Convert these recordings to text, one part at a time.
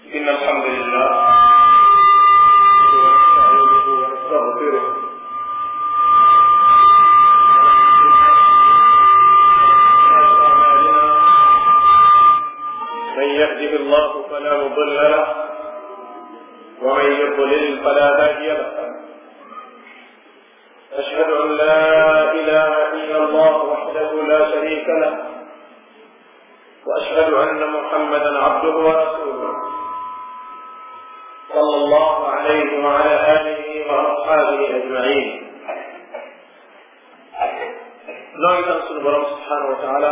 إن الحمد لله ونستعينه ونستغفره من يهده الله فلا مضل له ومن يضلل فلا هادي له أشهد أن لا إله إلا الله وحده لا شريك له وأشهد أن محمدا عبده ورسوله صلى الله عليه وعلى آله وأصحابه أجمعين nooy tan sunu borom subhanahu wa taala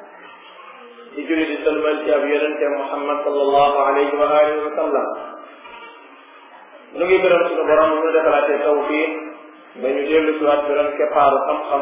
di julli di salmal ci ab yonente Muhammad sallallahu alayhi wa alihi wa sallam nu ngi gërëm sunu borom ñu defalaatee tawfiq ba ñu dellu si waat gërëm keppaaru xam-xam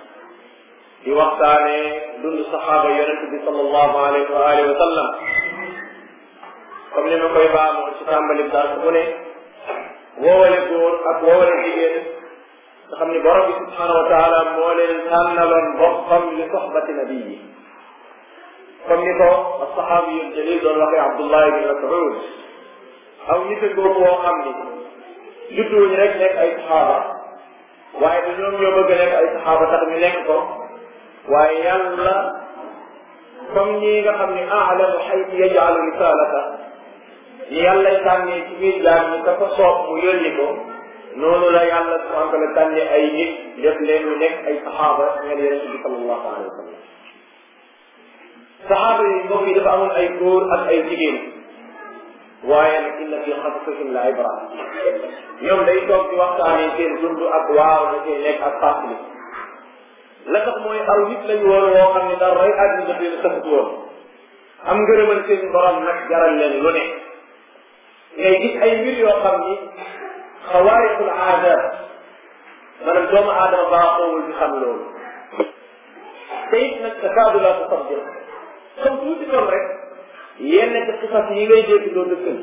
di waxtaane dund saxaaba yonente bi sallallahu alayhi wa alihi wa sallam comme ni ma koy baamoo ci tàmbali daal bu ne woowale góor ak woowale jigéen nga xam ni borom bi subhanahu wa taala moo leen tànnaloon boppam li soxbati nabi yi comme ni ko as-saxaabi yu jalil doon waxee Abdullah ibn Mas'ud aw nit a góob woo xam ni judduwuñu rek nekk ay saxaaba waaye du ñoom ñoo bëgg nekk ay saxaaba tax ñu nekk ko waaye yàlla comme ñi nga xam ni a'lamu haythu yaj'alu risalata ñi yàlla tànnee ci biir jaam ñi ka ko soob mu yónni ko noonu la yàlla subhanahu wa taala tànne ay nit def leen ñu nekk ay saxaaba ñeel yonent bi sallallahu alayhi wa sallam saxaaba yi mbokk yi dafa amoon ay góor ak ay jigéen waaye nag inna fi xasasihim la ibra ñoom day toog di waxtaanee seen dund ak waaw la cay nekk ak fàttali la tax mooy aw nit lañu woon woo xam ne daal rey àddina daf leen safut woon am ngërëmal seen borom nag jaral leen lu ne ngay gis ay mbir yoo xam ni xawaariqul aada maanaam doomu aadama baaxoowul di xam loolu te it nag takaadu la tusaddiq comme tuuti kon rek yenn ci xisas yi ngay dégg doo dëggal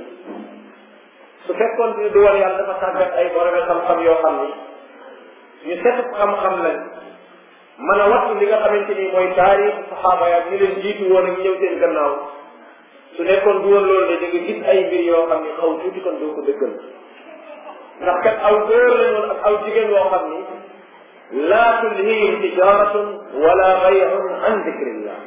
su fekkoon ni du war yàlla dafa tàggat ay borom xam-xam yoo xam ni ñu set xam-xam lañ mën a wattu li nga xamante ni mooy taarix saxaaba ya ñu leen jiitu woon ak ñëw seen gannaaw su nekkoon du woon loolu de da nga gis ay mbir yoo xam ni xaw tuuti kon doo ko dëggal ndax kat aw góor lañ woon ak aw jigéen yoo xam ni laa tulhihim tijaratun wala bay'un an dikrillah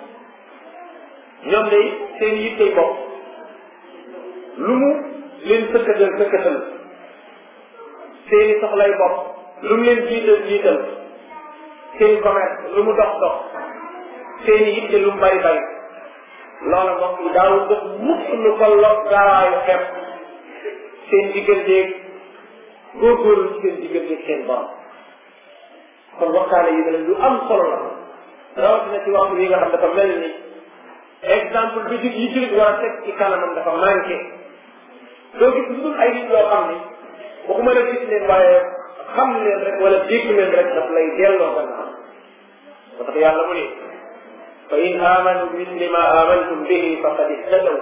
ñoom day seen yittey bopp lu mu leen sëkkatal seeni soxlay bopp lu mu leen jiital seeni commerce lu mu dox seeni yitte lu mu bari loola mbokk yi daawul def mukk lu ko log gaawaayu xepp seen digganteeg góorgóorlu ci seen digganteeg seen borom kon waxtaane yi ne lu am solo la rawatina ci waxtu yi nga xam dafa mel ni exemple bi yi jullit war a teg ci kanamam dafa manqué doo gis lu dul ay nit yoo xam ni waxuma la gis leen waaye xam leen rek wala dégg leen rek daf lay delloo gannaaw ba tax yàlla mu ne fa in amanu bi misli ma amantum bihi faqad ihtadaw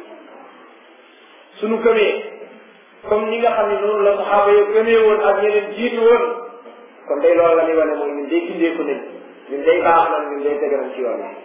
suñu gëmee comme ni nga xam ne noonu la saxaaba yo gëmee woon ak ñeneen jiitu woon kon day loolu la ñuy wane mooy ñun day gindeeku nañ ñun day baax nañ ñun day tege nañ ci yoon yi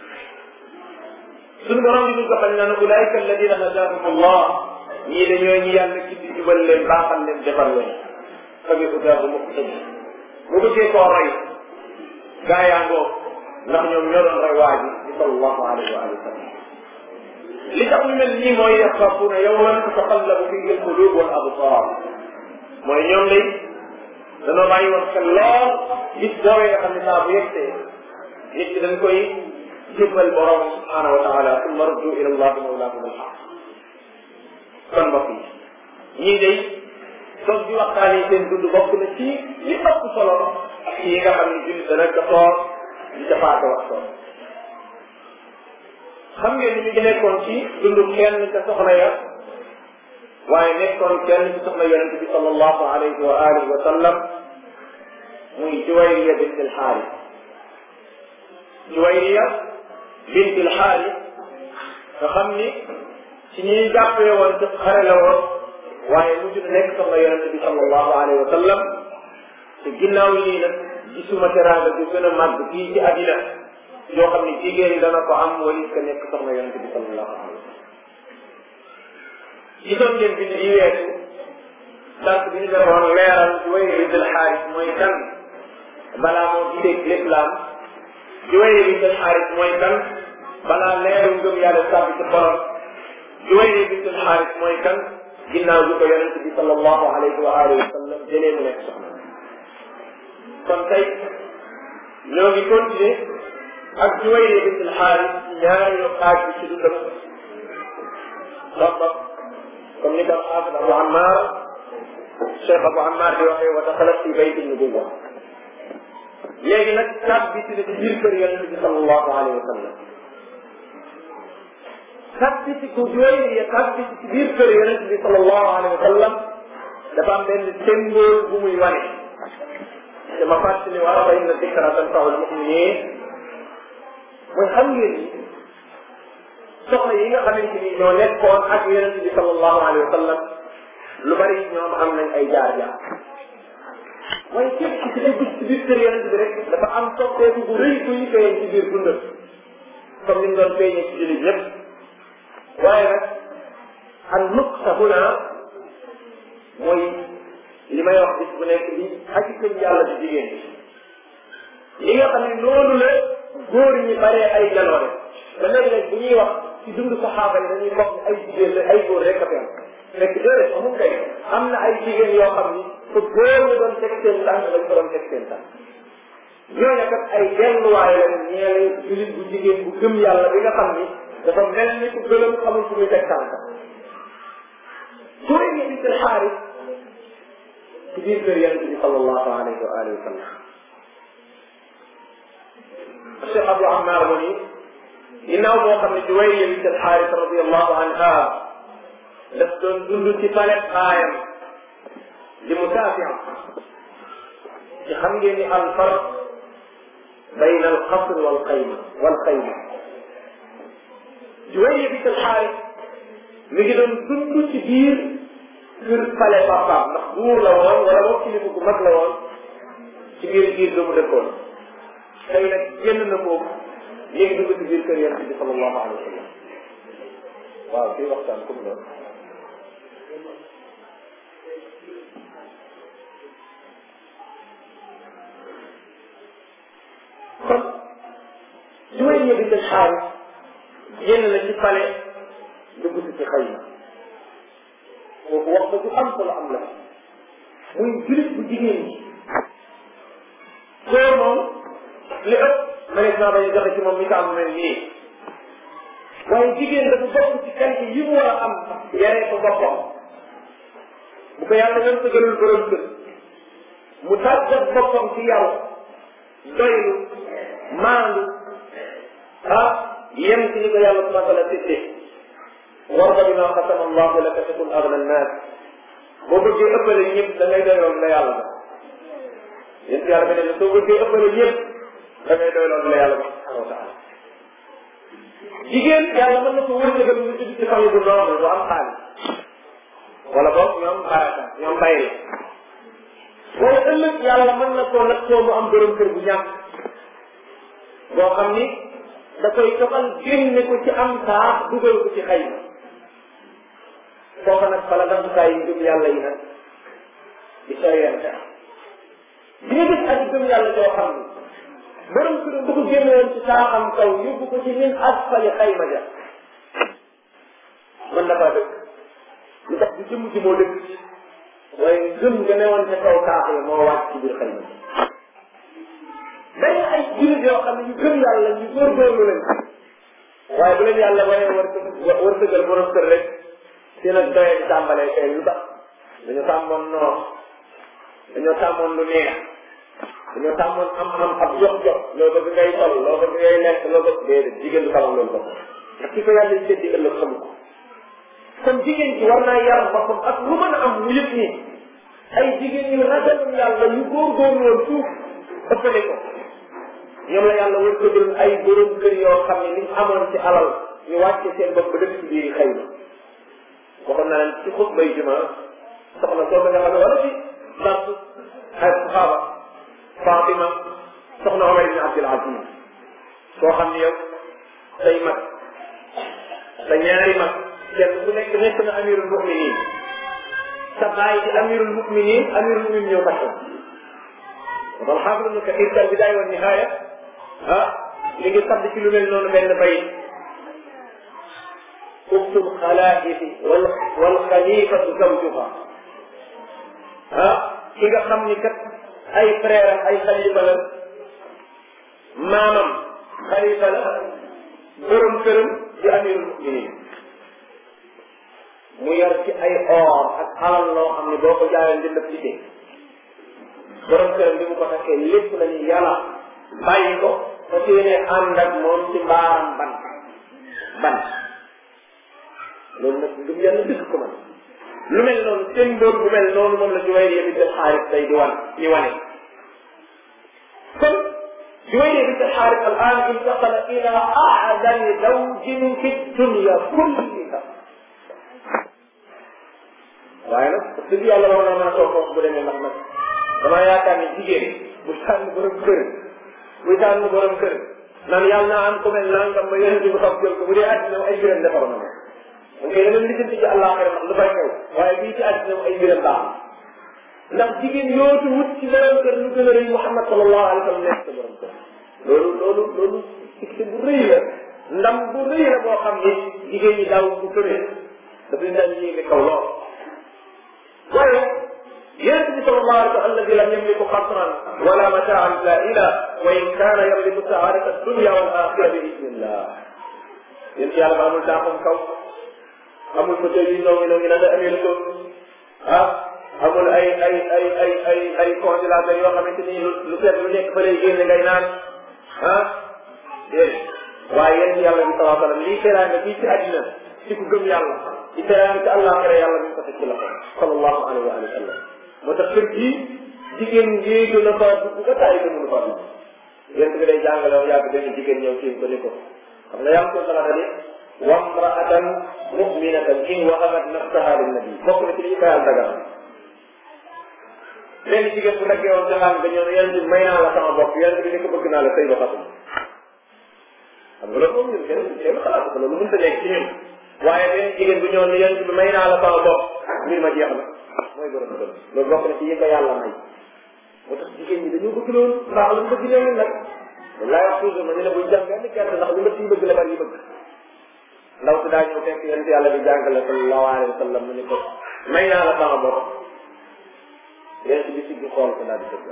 suñu borom bi ñu ko xam naan ulaika alladina hadahum allah ñii dañoo ñi yàlla ci di jubal leen baaxal leen defal leen fa bi hudaahu muqtadi bu bëggee koo roy gaayaangoo ndax ñoom ñoo doon roy waa ji di sallallahu alayhi wa sallam li tax ñu mel nii mooy yaxaafuuna yawman tataqallabu fihi alqulub wal absar mooy ñoom lay danoo bàyyi woon xel lool gis doowee nga xam ne saa bu yegsee nit ki dañ koy jébbal borom subhanahu wa taala summa ruddu ila allahi mawlaakum alhaq kon mbokk yi ñii day toog di waxtaanee seen dund bokk na ci li ëpp solo ci yi nga xam ne jullit dana ko toog di defaate wax toog xam ngeen ni ñu ngi nekkoon ci dundu kenn ca soxna ya waaye nekkoon kenn ci soxna yonent bi sallallahu alayhi wa alihi wa sallam muy Juwayriya bint al-Haaris Juwayriya bint al-Haaris nga xam ni ci ñuy jàppee woon ci xare la woon waaye mujj na nekk soxna yonent bi sallallahu alayhi wa sallam te ginnaaw yi nag gisuma teraanga ju gën a màgg fii ci àddina yoo xam ne jigéen ñi dana ko am wala ka nekk soxna yonent bi sallallahu alayhi wa sallam gisoon ngeen bind yi weesu donc bi ñu doon woon leeral Juwayriya bint al-Haaris mooy kan balaa moo gisee l'islam Juwayriya bint al-Haaris mooy kan balaa leeru ngëm yàlla sàbbi ci xolam Juwayriya bint al-Haaris mooy kan ginnaaw bi ko yonent bi sallallahu alayhi wa alihi wa sallam jëlee mu nekk soxna kon tey ñoo ngi continuer ak Juwayriya bint al-Haaris ñaari xaaj bi ci dundam donc comme ni ko xaafid Abu Ammar Cheikh Abu Ammar di waxee wa daxalat fi bayti nubuwwa léegi nag tàbbi ci biir kër yonent bi sallallahu alayhi wa sallam tàbbi ci ku Juwayriya tàbbi ci biir kër yonent bi sallallahu alayhi wa sallam dafa am benn symbole bu muy wane te ma fàttali waa fa inna dikra tanfa'u al-mu'minin mooy xam ngeen ni soxna yi nga xamante ni ñoo nekkoon ak yonent bi sallallahu alayhi wa sallam lu bari ñoom am nañ ay jaar-jaar mooy képp ci dugg ci biir kër yonent bi rek dafa am soppeeku bu rëy bu ñu feeñ ci biir dundam comme ni mu doon feeñee ci jullit ñëpp waaye nag an nuqsa huna mooy li may wax bis bu nekk bi xaqiqam yàlla ci jigéen li nga xam ne noonu la góor ñi baree ay jaloore ba léeg-léeg bu ñuy wax ci dund saxaaba yi dañuy wax ay jigéen la ay góor rek a fekk fekk déedéet amul kay am na ay jigéen yoo xam ni fu góor la doon teg seen tànk dañ ko doon teg seen tànk ñooñu kat ay delluwaay la ñeel jullit bu jigéen bu gëm yàlla bi nga xam ni dafa mel ni ku gëlëm xamul fu muy teg tànk Juwayriya bint al-Haaris ci biir kër yonent bi sallallahu alayhi wa alihi wa sallam Cheikh Abu Ammar mu ni ginnaaw moo xam ne Juwayriya bint al-Haaris radiyallahu anha daf doon dund ci palais baayam di Mutaafi' ci xam ngeen ni al-farq bayna al-qasr wal xayma Juwayriya bint al-Haaris mi ngi doon dund ci biir kër palais papaam ndax buur la woon wala boog kilifa gu mag la woon ci biir ga mu dëkkoon tey nag génn na foofu léegi dugg ci biir kër yonent bi sallallahu alayhi wa sallam waaw fii waxtaan comme noonu kon Juwayriya bint al-Haaris génn na ci palais dugg ci xayma kooku wax ba du am solo am la muy jullit bu jigéen ñi góor moom li ëpp mënees naa bañ a joxe ci moom misaal mu mel nii waaye jigéen dafa bokk ci qualité yi mu war a am yaree ko boppam bu ko yàlla ngeen ko gënul borom kër mu tàggat boppam ci yaru doylu maandu yem ci ni ko yàlla subhanahu wa taala séddee warda bima qasama allahu laka takun agna annaas boo bëggee ëppale ñëpp da ngay doyloon la yàlla ba yéen si yàlla beneen soo bëggee ëppale ñëpp da ngay doyloon la yàlla ba subhanahu wa taala jigéen yàlla mën na ko wërsëgal mu judd ci famille bu noonu du am xaalis wala boog ñoom baraka ñoom bay la wala ëllëg yàlla mën na koo nag soo mu am borom kër bu ñàkk boo xam ni da koy toxal génne ko ci am saax dugal ko ci xayma foofa nag fala nattukaay yi gëm yàlla yi nag di soriante di nga gis ak gëm yàlla joo xam ni borom këram bu ko génne woon ci saaxam kaw yóbbu ko ci min asfali xayma ja mën na faa dëkk lu tax du jëmm ji moo dëkk waaye gëm nga newoon ca kaw saax yi moo wàcc ci biir xayma ji dañ ay jullit yoo xam ne ñu gëm yàlla ñu góorgóorlu leen waaye bu leen yàlla waree wërsëgal borom kër rek seen ak doye di tàmbalee kay lu tax dañoo tàmmoon noor dañoo tàmmoon lu neex dañoo tàmmoon am ab jox-jox loo bëgg ngay sol loo bëgg ngay lekk loo bëgg déedéet jigéen du xamal loolu bopp ndax ki ko yàlla yi seen digal la xamu ko kon jigéen ci war naa yar boppam ak lu mën a am mu yëg nii ay jigéen yu ragalum yàlla yu góorgóorlu woon suuf ëppale ko ñoom la yàlla war ko jël ay borom kër yoo xam ne liñ amoon ci alal ñu wàcce seen bopp ba dëkk ci biir xëy na waxoon naa leen ci xutbay juma soxna soo nga xam ne wala ci ndax ay saxaaba Fatima soxna Omar ibn Abdul Aziz soo xam ne yow say mag sa ñaari mag kenn ku nekk nekk na amirul muminin sa baay di amirul muminin ñëw takk wal xaafid ibnu kathir al bidaaya wa nihaaya li ngi sadd ci lu mel noonu benn bay uxtul xalaa'ifi wal xalifatu zawjuha ki nga xam ni kat ay frère am ay xalifa la maamam xalifa la borom këram di amirul muminin mu yor ci ay or ak alal loo xam ne boo ko jaayee di lëpp ci borom këram bi mu ko takkee lépp la ñu yàlla bàyyi ko fa ci yéene ànd ak moom ci mbaaram ban loolu nag ngëm yàlla dëgg ko man lu mel noonu symbole bu mel noonu moom la Juwayriya bint al-Haaris day di wane kon Juwayriya bint al-Haaris al-aan intaqala ila a'zami zawjin fi dunya kulliha waaye nag dëgg yàlla war naa mën a toog foofu bu demee ndax nag damaa yaakaar ni jigéen bu tànn borom kër naan yàlla naa am ku mel nangam ba yonent bi xam jël ko bu dee àddina ay mbiram defar na ma ok dama lijjanti ci àllaaxira ndax lu fay xew waaye bii ci àddina ay mbiram baax ndax jigéen yootu wut ci borom kër lu gën a rëy Muhammad sallallahu alayhi wa sallam nekk sa borom kër loolu succès bu rëy la ndam bu rëy la boo xam ni jigéen ñi daaw bu tëree daf leen daan yéege kaw lool waaye yonent bi sallallahu alayhi wa sallam alladi lam yamliku qasran wala mataan zaila wa in kaana yamliku saadata dunya wal axira bi idnillah yéen ci yàlla ba amul daaxum kaw amul fa tey noo ngi na da amee ko amul ay congélateur yoo xamante ni lu seet lu nekk ba lay génne ngay naan déedéet waaye yéen yàlla bi sallallahu alayhi wa sallam lii teraanga fii ci àddina ci ku gëm yàlla ci teraanga ci àllaaxira yàlla mi ngi ko teg ci loxo sallallahu alayhi wa sallam moo tax kër gii jigéen ngéegu na fa dugg ba taay ko mënu fa dugg yéen bi day jàngale yàgg benn jigéen ñëw ci ko ni ko xam nga yaa ngi ko salata ni wamraatan muminatan in wahabat nafsaha linnabi bokk na ci li ñu koy dagal benn jigéen bu daggee woon jaxaan nga ñëw ne yéen bi may naa la sama bopp yéen bi ni ko bëgg naa la sëy ba fatum xam nga loolu moom ñun kenn xalaat ko loolu mënta nekk ci ñun waaye benn jigéen bu ñëw ne yéen bi may naa la sama bopp mbir ma jeex na mooy borom kër loolu bokk na ci yi ko yàlla may moo tax jigéen ñi dañoo bëgg loolu mbaax lu mu bëgg leen nag loolu laay wax toujours ma ñu ne buñ jàng benn kerte ndax li ma ciy bëgg la bari yi bëgg ndaw si daa ñëw fekk yonent yàlla bi jàngale sallallahu alayhi wa sallam mu ni ko may naa la sama bopp yonent bi siggi xool ko daal di dëgg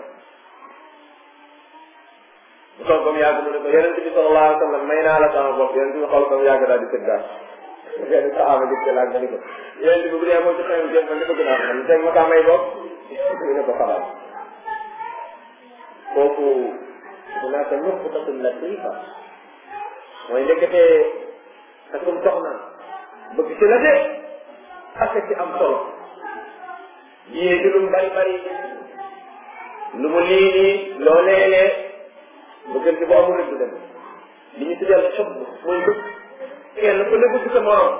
bu toog ba mu yàgg mu ne ko yonent bi sallallahu alayhi wa sallam may naa la sama bopp yonent bi xool ko mu yàgg daal di dëggaat benn saxaaba di laaj nga ni ko yonent bi bu dee moo ci xew jéem man di bëgg naa xam teg ma kaa may bopp mu ne ko xalaat kooku bu naa ko ñëpp tatul la kilifa mooy ndeketee takum soxna bëgg ci la de ak ci am solo yée di lu mu bari lu mu lii nii loo leelee bëggante bu amul rek du dem li ñu tuddee choc mooy bëgg kenn ku ne bëgg sa morom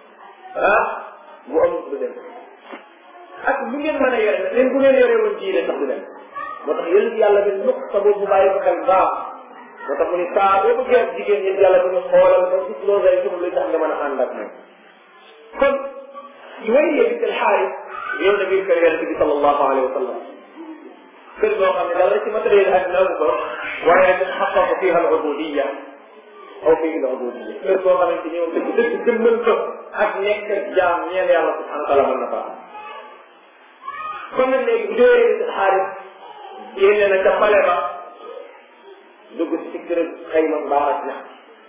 bu amul du dem ak lu ngeen mën a yore nag leen bu ngeen yore woon jiile sax du dem moo tax yéen yàlla bi nukk sa boobu bàyyi ko xel baax moo tax mu ni saa boo bëggee ak jigéen ñi yàlla dañu xoolal ba gis loo ngay sum luy tax nga mën a ànd ak moom kon Juwayriya bint al-Haaris ñëw na biir kër yonent bi sallallahu alayhi wa sallam kër boo xam ne dara ci matériel ak naw ko waaye dañ xaqaqa fiha al-ubudiyya aw fihi al-ubudiyya kër boo xamante ni moom dëgg jëmmal ko ak nekk jaam ñeel yàlla subhanahu wa taala mën na faa kon nag léegi Juwayriya bint al-Haaris génne na ca pale ba dugg ci kër xayma mbaax ak ñax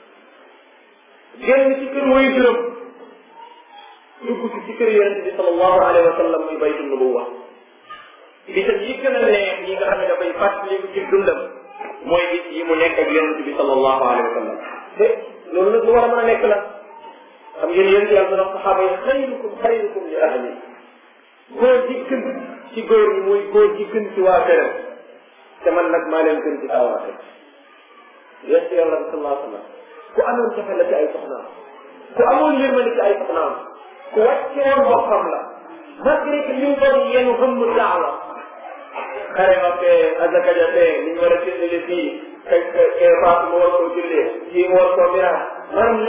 génn ci kër mooy juróom dugg ci kër yonent bi sallallahu alayhi wa sallam muy baytu nubuwa bisam yi gën a neex yi nga xam ne dafay fàttaliku ci dundam mooy bis yi mu nekk ak yonent bi sallallahu alayhi wa sallam te loolu nag lu war a mën a nekk la xam ngeen yonent yàlla dana saxaaba yi xayrukum li ahli góor ji gën ci góor ñi mooy góor ji gën ci waa këram te man nag maa leen gën ci saa waa kër yonent yàlla sallallahu alayhi wa sallam ku amoon jafe la ci ay soxnaam ku amoon yërmande ci ay soxnaam ku wàcceewoon boppam la malgré que li mu doon yenu xëmm daawa xare ma fee azaka ja fee li ñu war a séddale fii kay faatu ma war koo jullee kii ma war koo miraas maanaam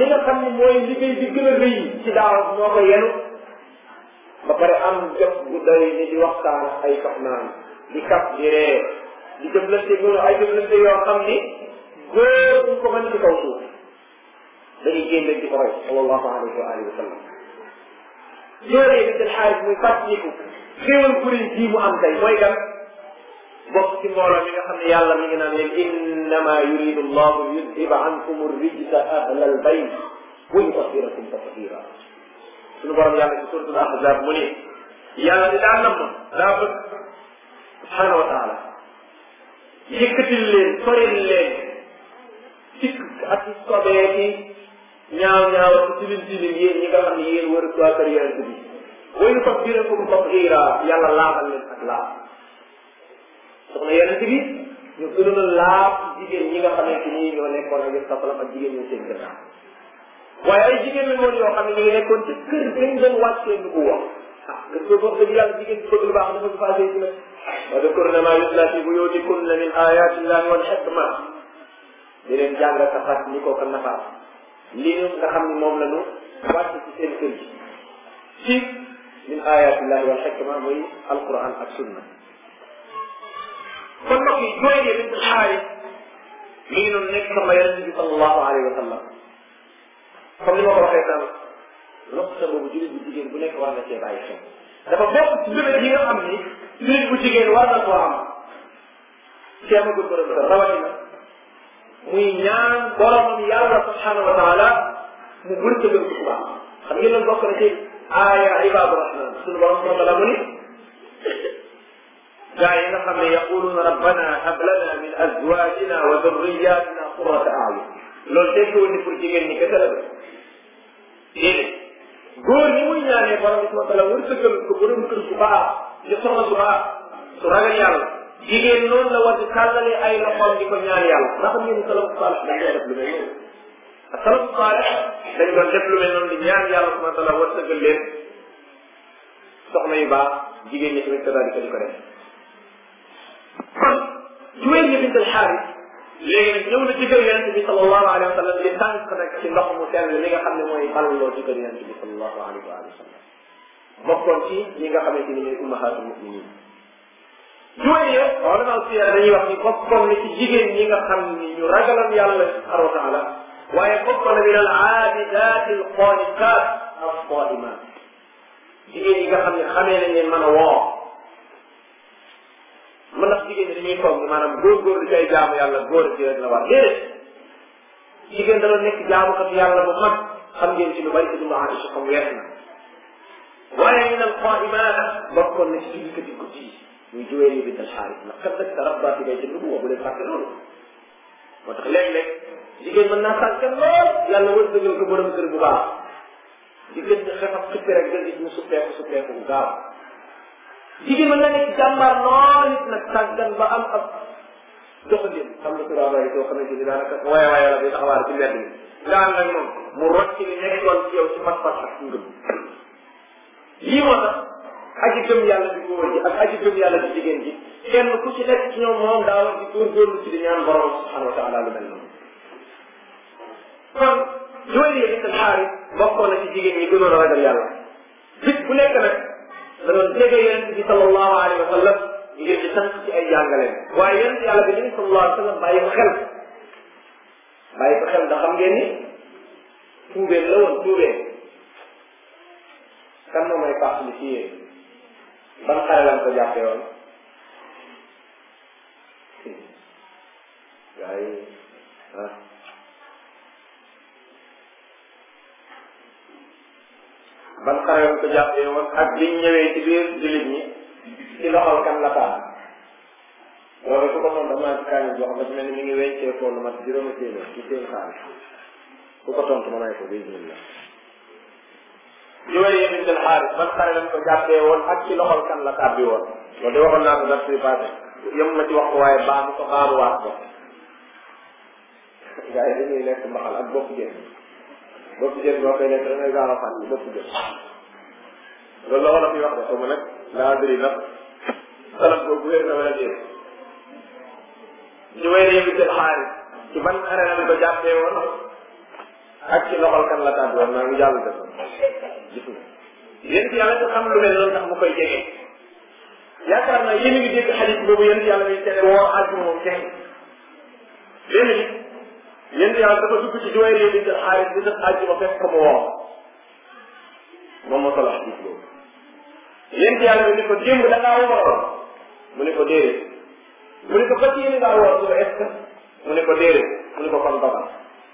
li nga xam ne mooy liggéey bi gën a rëy ci daaw moo ko yenu ba pare am jot bu doy ni di waxtaan ay soxnaam di kaf di ree di jëflante ñu ay jëflante yoo xam ni góor ñu ko mën ci kaw suuf dañuy génn di ko roy sallallahu alayhi wa alihi wa sallam joolee bi seen xaalis muy fàttaliku xéewal kuréel bii mu am tey mooy gan bokk ci mbooloo mi nga xam ne yàlla mi ngi naan leen innama yuridu allahu yudhiba ankum rijsa ahla albayt wa yutahhirakum tathira suñu borom yàlla ci suratul ahzab mu ne yàlla di daa namm daa bëgg subhanahu wa taala yëkkatil leen soril leen sikk ak sobee ci ñaaw ñaaw ak tilim tilim yéen ñi nga xam ne yéen war a kër yonent bi wa yutahhirakum tathira yàlla laabal leen ak laab soxna yonent bi ñu gënoon a laab jigéen ñi nga xamante ni ñoo nekkoon ak yëpp safalam ak jigéen ñi seen gannaaw waaye ay jigéen la noonu yoo xam ne ñu ngi nekkoon ci kër dañ doon wàccee ñu ko wax ah kër ko wax dëgg yàlla jigéen ci bëgg lu baax dafa ci passé ci nag wa dhkurna ma yutla fi buyutikunna min ayati llahi wal hikma di leen jàng sa fat ni ko ko nafaat li ñu nga xam ne moom la ñu wàcc ci seen kër gi ci min ayati llahi wal hikma muy alquran ak sunna kon nag yi jooyee bint Xaaris mi ngi doon nekk sama yonent bi sallallahu alayhi wa sallam comme ni ma ko waxee tam noqta boobu jullit bu jigéen bu nekk war na cee bàyyi xel dafa bokk ci jullit yi nga xam ni jullit bu jigéen war na koo am ceemagul borom kër rawatina muy ñaan boromam yàlla subhanahu wa taala mu wërtëgal ko bu baax xam ngeen loolu bokk na ci aaya ibaadu rahman suñu borom subhanahu wa taala mu ni gaa yi nga xam ne yaquluna rabbana hab lana min azwajina wa dhurriyatina qurrata a'yun loolu tekkiwul ni pour jigéen ñi kese la déedéet góor ñi muy ñaanee borom bi subhanahu wa taala wërsëgal ko borom kër bu baax di soxna bu baax su ragal yàlla jigéen noonu la war di tàllalee ay loxoom di ko ñaan yàlla ndax xam ngeen ni salafu saalih dañ doon def lu mel noonu ak salafu saalih dañ doon def lu mel noonu di ñaan yàlla subhanahu wa taala wërsëgal leen soxna yu baax jigéen ñi tamit kadaalika di ko def kon Juwayriya bint al-Haaris léegi nag ñëw na ci kër yonent bi sallallahu alayhi wa sallam di tànk nag ci ndox mu sell li nga xam ne mooy balloo ci kër yonent bi sallallahu alayhi wa sallam bokkoon ci ñi nga xamante ni ñooy ummahatul muminin Juwayriya ulama siyar dañuy wax ni bokkoon na ci jigéen ñi nga xam ni ñu ragalam yàlla subhanahu wa taala waaye bokkoon na min al aabidat al qanitat as saimat jigéen yi nga xam ne xamee nañ leen mën a woo mën ndax jigéen ñi dañuy foog maanaam góorgóorlu ci ay jaamu yàlla góor ci rek la war déedéet jigéen dana nekk jaamukat yàlla bu mag xam ngeen ci lu bari ci dund Aïcha xam wees na waaye min al qaimat bokkoon na ci jullikat yi guddi yi muy Juwayriya bint al-Haaris ndax kat nag tarabba fi bayti nubuwwa bu leen fàtte loolu moo tax léeg-léeg jigéen mën naa sànkan lool yàlla wërsëgal ko borom kër bu baax jigéen ñi xef ak xippi rek nga gis mu suppeeku bu gaaw jigéen mën na nekk jàmbaar lool it nag sànkan ba am ab doxalin xam nga turaabay soo xamante ni daanaka waaye la bi taxawaar ci mbedd mi nga ànd ak moom mu rocc li nekkoon ci yow ci pas-pas ak ngëm lii moo tax aji gëm yàlla bi góor ji ak aji gëm yàlla bi jigéen ji kenn ku ci nekk ci ñoom moom daa war di góorgóorlu ci di ñaan borom subhanahu wa taala lu mel noonu kon Juwayriya bint al-Haaris bokkoon na ci jigéen ñi gënoon a ragal yàlla bis bu nekk nag da doon jege yonent bi sallallahu alayhi wa sallam ngir di sant ci ay jàngaleen waaye yonent yàlla bi ni sallallahu alayhi wa sallam bàyyi ko xel da xam ngeen ni tuubeen la woon tuubeen kan moo may fàttali ci yéen ban xare lañ ko jàppee woon gaa yi ban xare lañ ko jàppee woon ak biñ ñëwee ci biir jullit ñi ci loxol kan la taal loolu su ko noonu dama ci kaani boo xam dafa mel ni mi ngi wencee ko lu mat juróomi téeméer ci seen xaalis ku ko tontu ma may ko bismillah Juwayriya bint al-Haaris ban xare lañ ko jàppee woon ak ci loxol kan la tàbbi woon loolu de waxoon naa ko daf si passé yem ma ci wax ko waaye baamu ko baamuwaat ko gars yi dañuy lekk mbaxal ak bopp jën boo koy lekk da ngay gaaw a fànn bopp jën loolu la wala fi wax de xaw ma nag laa diri nag salaf boobu wér na wala déet Juwayriya bint al-Haaris ci ban xare lañ ko jàppee woon ak ci loxol kan la tàddu woon maa ngi jàll defoon gis nga yéen ci yàlla xam lu mel noonu tax mu koy jege yaakaar naa yéen a ngi dégg xadis boobu yéen ci yàlla bi tere woor àjjuma moom kenn benn bi yéen yàlla dafa dugg ci Juwayriya bint al-Haaris di def àjjuma fekk ko mu woor moom moo solo xadis boobu yéen ci yàlla bi ni ko démb da ngaa wooroon mu ne ko déedéet mu ne ko fas yéene ngaa woor su est-ce que mu ne ko déedéet mu ne ko kon dogal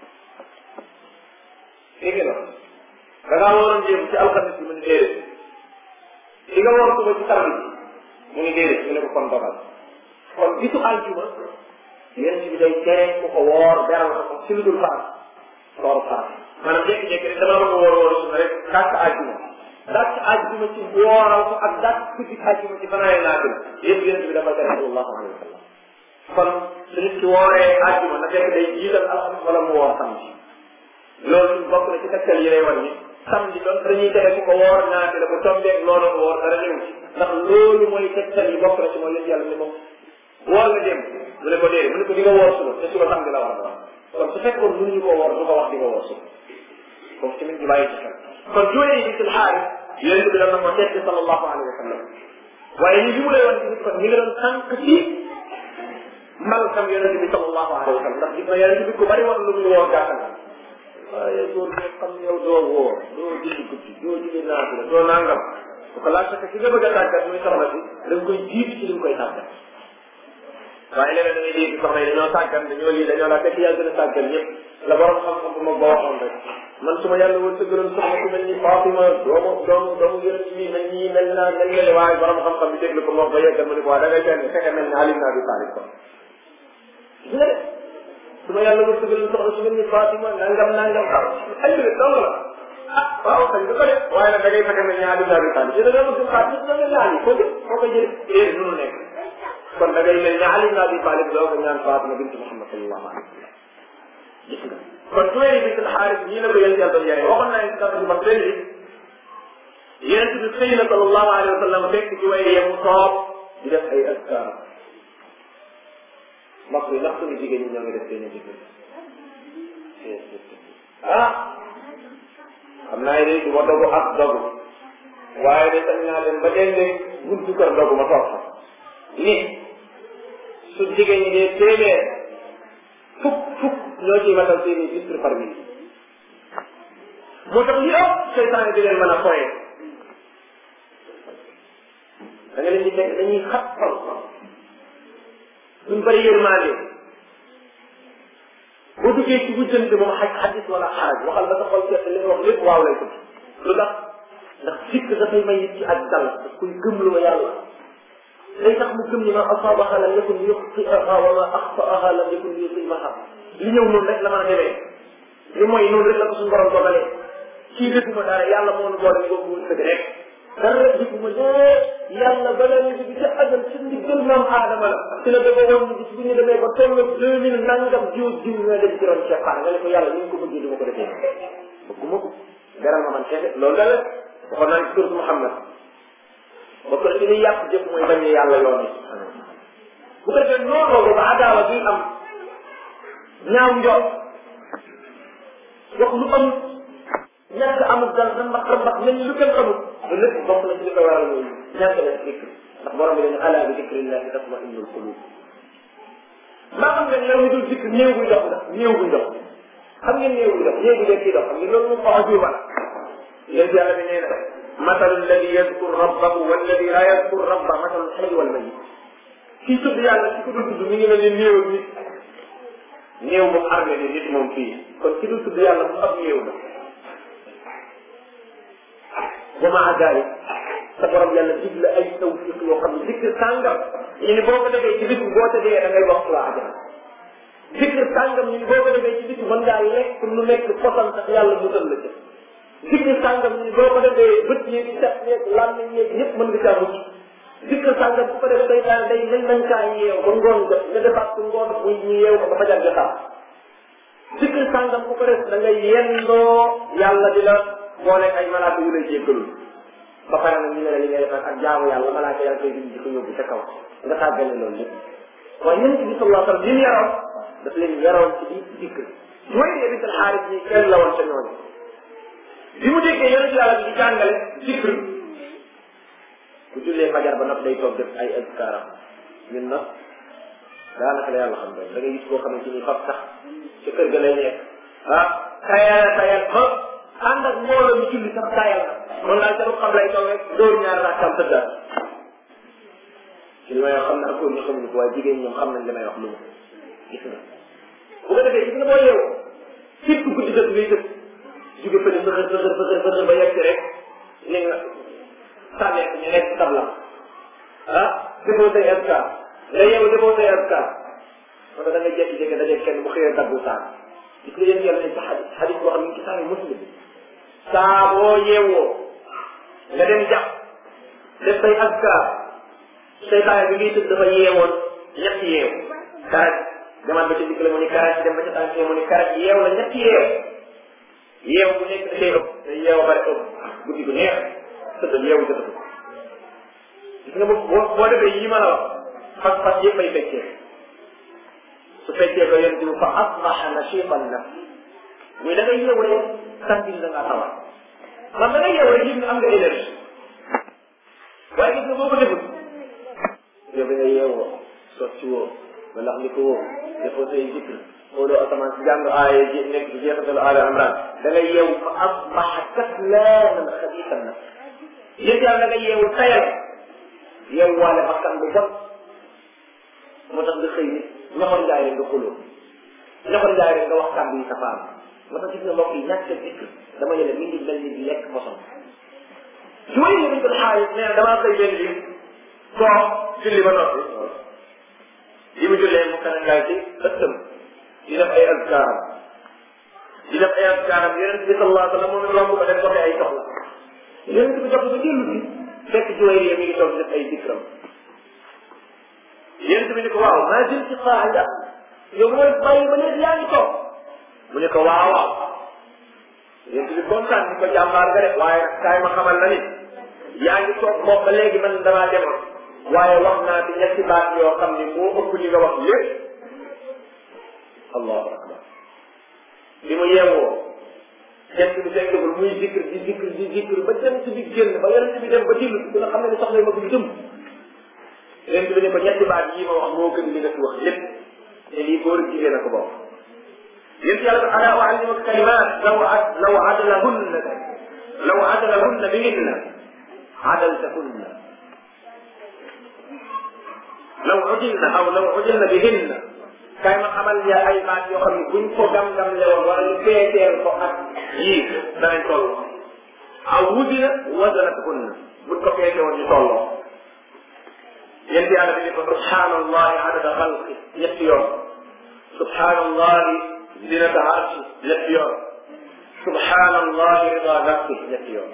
dégg nga da ngaa waroon jéem ci alxames bi mu ne déedéet li nga war suba ci samedi bi mu ne déedéet mu ne ko kon dogal kon bisu aljuma yéen ci bi day tere ku ko woor beral ko ci lu dul farat sooru farat maanaam jékki-jékki rek dama bëgg a woor suba rek dàq aljuma dàq aljuma ci wooral ko ak dàq guddi aljuma ci fanaane naafila yëpp yéen bi dafa tere sallallahu alayhi wa sallam kon su nit ki wooree aljuma na fekk day jiital alxames wala mu woor samedi loolu suñ bokk na ci tegtal yi lay wan ni samedi doon dañuy tere ku ko woor naafila bu tombeeg loolu ko woor dara ñëw ci ndax loolu mooy tegtal yi bokk na ci mooy yëpp yàlla ni moom woor nga dem mu ne ko déedéet mu ne ko di nga woor suba te suba samedi la war a kon su fekkoon mënuñu koo woor du ko wax di nga woor suba foofu tamit ñu bàyyi ci xel kon Juwayriya bint al-Haaris yonent bi dana ko tedd sallallahu alayhi wa sallam waaye ni bi mu lay wan ci kon ñi nga doon sànq ci malkam yonent bi sallallahu alayhi wa sallam ndax gis na yonent bi ku bari woon lu muy woor gàttal waaye góor bi xam yow doo wóor doo julli guddi doo julli naafila doo nangam bu ko laaj ki nga bëgg a tàggat muy soxna si da nga koy jiitu ci li mu koy tàggat waaye léeg-léeg da ngay dégg soxna yi dañoo tàggat dañoo lii dañoo laa fekk yaa gën a tàggat ñëpp la borom xam-xam bu ma boo waxoon rek man su ma yàlla woon sëgaloon soxna ku mel ni Fatima doomu yonent bi mel nii mel naa mel ne waaye borom xam-xam bi déglu ko moom ba yeggal ma ni ko waa da ngay fexe mel ni Ali ibn Abi Talib ko gis nga de su ma yàlla wërsëgal soxna su mel ni Fatima nangam ay mbir dong la waaw xëy nga ko def waaye nag da ngay fexe mel ni Ali ibn Abi Talib yéen a doon Fatima da nga ñaan ko def moo koy jëlee nunu nekk kon da ngay mel ni Ali ibn Abi Talib doo ko ñaan Fatima bint Muhammad sallallahu alayhi wa sallam gis nga kon Juwayriya bint al-Haaris ñii la ko yéen yàlla doon yaree waxoon naa ne si man benn yéen bi xëy na sallallahu alayhi wa sallam fekk Juwayriya mu toog di def ay askar mbokk yi ndax suñu jigéen ñi ñoo ngi def seen i jigéen xam naa ne du ma dogu ak dogu waaye de sañ naa dem ba dégg buntu kër dogu ma toog fa ni su jigéen ñi dee téeméer fukk ñoo ciy matal seen i bistre par minute moo tax li ëpp seytaane di leen mën a foyee da nga leen di fekk dañuy xat xol duñ bëri yërmande boo duggee ci wujjante moom xadis wala xaaj waxal ba sa xol seet li nga wax lépp waaw lay tudd lu tax ndax sikk dafay may nit ci ak dal daf koy gëmloo yàlla day tax mu gëm ni ma asaabaha lam yakun yuxtiaha wa ma axtaaha lam yakun yusibaha li ñëw noonu rek la mën a demee li mooy noonu rek la ko suñu borom dogalee kii defuma dara yàlla moo nu boole boobu wërsëg rek dara defuma lépp yàlla ba la ñu ca ajal ci ndiggal maam aadama la ci la dafa woon gis bu ñu demee ba toll 2000 nangam jiw ñoo dem ci ron Cheikh nga ne ko yàlla ni ñu ko bëggee du ma ko defee bëgguma ko beral ma man kese loolu la la waxoon naa ci suratu Muhammad ba ko ci liy yàq jëf mooy bañ yàlla yoon yi bu ko defee noonu loolu ba adaawa gi am ñaaw njot wax lu am ñàkk amul dal rambax mel ni lu kenn xamul loolu lépp bokk na ci li ko waral mooy ñàkk na dikr ndax borom bi dañu ala bi dikrillahi tatma'innul qulub maa xam ngeen yow ñu dul dikr néew buy dox la néew buy dox xam ngeen néew buy dox néew bu dee kii dox xam ngeen loolu moom xaw a jiw wala yéen yàlla bi nee na masalu alladi yadkur rabbahu walladi la yadkur rabba masalu xayyi wal mayyit kii tudd yàlla ki ko dul tudd mi ngi mel ni néew nit néew moom armé ni nit moom fii kon ki dul tudd yàlla mu ab néew la wa maa daalik sa borom yàlla dig la ay tawfiq yoo xam ne zikr sàngam ñu ni boo ko defee ci bis boo ta dee da ngay wax la ajana zikr sàngam ñu ni boo ko defee ci bis mën ngaa lekk lu nekk posan sax yàlla musal la ca zikr sàngam ñu ni boo ko defee bët yeeg set yeeg làmmiñ yeeg ñëpp mën nga caa mucc zikr sàngam bu ko def day daal day nañ caa yeew ba ngoon jot nga defaat ko ngoon muy ñu yeew ko ba fajar jotaat zikr sàngam bu ko def da ngay yendoo yàlla di la boole ay malaaka yu lay jéggalul ba pare nag ñu ne la li ngay def ak jaamu yàlla malaaka yàlla koy dindi di ko yóbbu ca kaw nga tàggale loolu lépp waaye yonent bi sallallahu alayhi wa sallam li mu yaroon daf leen yaroon ci di zikr Juwayriya bint al-Haaris ni kenn la woon ca ñooñu bi mu déggee yonent yàlla bi di jàngale zikr bu jullee fajar ba nag day toog def ay azkaaram ñun nag daanaka la yàlla xam nga da ngay gis koo xamante ni fab sax ca kër ga lay nekk tayal ba ànd ak mbooloo mi julli sax tayal na moom daal ca xam lay toog rek dóor ñaar rakkam tëddaat ci li may wax xam naa góor ñi xamuñu ko waaye jigéen ñoom xam nañ li may wax lu mu gis nga bu ko defee gis nga boo yeewu surtout guddi jot ngay tëdd jóge fële fëxër ba yegg rek li nga sànneeku ñu nekk tablam defoo say askar nga yeewu defoo say askar moo tax da nga jékki-jékki daje kenn bu xëyee daggu saan gis nga yéen yàlla nañ ci xadis boo xam ne ci saa yu muslim saa boo yeewoo nga dem jàpp def say askar seytaane bi ngay tëdd dafa yeewoon ñetti yeew karaj demaat ba ca dikk la mu ni karaj dem ba ca tànk mu ni karaj yeew la ñetti yeew bu nekk da cay ëpp day yeew bari ëpp guddi gu neex tëddal yeewu jotatu gis nga boo defee yi ma la wax fas yëpp ay feccee su feccee ko yéen diw fa asbaha nashitan nafs muy da ngay yeewu rek santil da ngaa tawal man da ngay yeewu rek yëg nga am nga énergie waaye gis nga boo ko deful yow bi nga yeewoo sotti woo ba ndax li ko woo defoo say zikr xooloo asamaan si jàng aaya ji nekk ci jeexitalu aala Imran da ngay yeewu fa asbaha kaslaanan xabiisan nafs yéen yàlla da nga yeewu tayal yeewu waale bakkan bu bon moo tax nga xëy nit ñoxor njaay rek nga xuloo ñoxor njaay rek nga wax kàddu yi safaan moo tax gis nga mbokk yi ñàkk zikr dama ne la mi ngi mel ni di lekk poson Juwayriya bint al-Haaris nee na damaa koy benn bi soo julli ba noppi yi mu jullee mu kanam gaay ci ëttam di def ay azkaaram yonent bi sallallahu alayhi wa sallam moom it romb ko def ko ay soxla yonent bi jox ko ba dellu si fekk Juwayriya mi ngi toog def ay zikram yonent bi ni ko waaw maa jël ci qaa'ida yow mooy bàyyi ba léegi yaa ngi toog mu ne ko waaw yonent bi kontaan ni ko jàmbaar nga def waaye nag kaay ma xamal na ni yaa ngi toog moom ba léegi man damaa demoon waaye wax naa fi ñetti baat yoo xam ni moo ëpp li nga wax lépp allahu akbar bi mu yeewoo jant bi fekkagul muy zikr di zikr ba jant bi génn ba yonent bi dem ba dillu bi nga xam ne soxla ma ko jëm yonent bi ne ko ñetti baat yii ma wax moo gën li nga fi wax lépp te lii góor jigéen a ko bokk yéen yàlla ko ala uallimuka kalimat law adalahunna bihinna adaltahunna law udilna bihinna kay ma xamal ya ay baat yoo xam ne buñ ko gam-gam lewoon wala ñu peeteel ko ak yii danañ tolloo aw wudina wadanatuhunna buñ ko peete woon ñu tolloo yéen yàlla bi ni ko subhanallahi adada xalqi ñetti yoon subhanallahi zinata arshi ñetti yoon subhanallahi rida nafsi ñetti yoon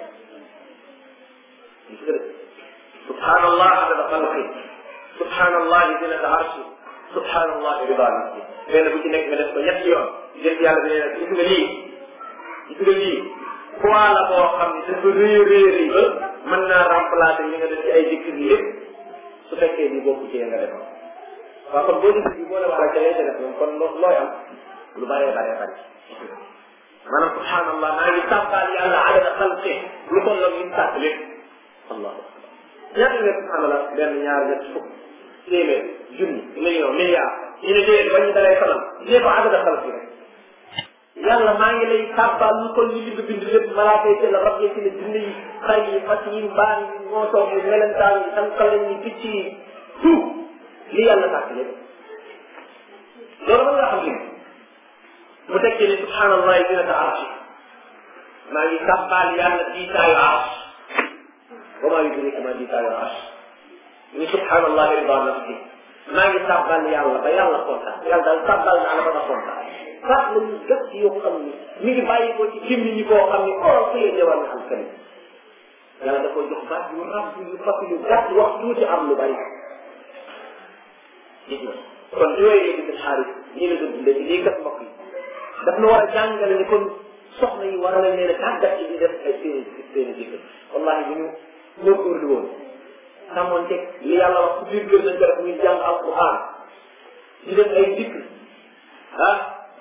subhanallah adada xalqi subhanallahi zinata arshi subhanallahi rida nafsi benn bu ci nekk nga def ko ñetti yoon yéen yàlla bi nee na gis nga lii poids la boo xam ne dafa réy ba mën naa remplacer li nga def ci ay dikk yi lépp su fekkee bi bokku ci nga def waaw kon boo def bi boo la wax ca lay def moom kon looy am lu bëree maanaam subhanallah maa ngi sàbbaal yàlla adada xalqi lu kon la ñu sàkk lépp allahu akbar ñaata nga subhanallah benn ñaar ñett fukk téeméer junni million milliard ñu ne déedéet ba ñu dalay fanam nee ko adada xalqi rek yàlla maa ngi lay sàbbaal lu kon li li nga bind lépp malaaka yi la rab yi ci la dund yi xar yi fas yi mbaan yi mootoog yi melentaan yi sankalañ yi picc yi tout li yàlla sàkk lépp loolu mën nga xam ni mu tekki ni subhanallah zinata arshi maa ngi sàbbaal yàlla diitaayu arsh wa maa yudrika ma diitaayu arsh ni subhanallah rida nafsi maa ngi sàbbaal yàlla ba yàlla kontaan yàlla daal sàbbaal naa la ba nga kontaan sax la ñu gàtt yoo xam ni mi ngi bàyyi ko ci gémmi ñi koo xam ni ku yee jawal na am kalim yàlla da koy jox baat yu rab yu fas yu gàtt wax tuuti am lu bari gis nga kon Juwayriya bint al-Haaris ñi la doon dundee ci lii kat mbokk yi daf na war a jàngale ni kon soxna yi war nañ leen a tàggat ci di def ay seen jëkkër wallahi bu ñu góorgóorlu woon xamoon teg li yàlla wax ci biir kër nañ ko def muy jàng alquran di def ay dikr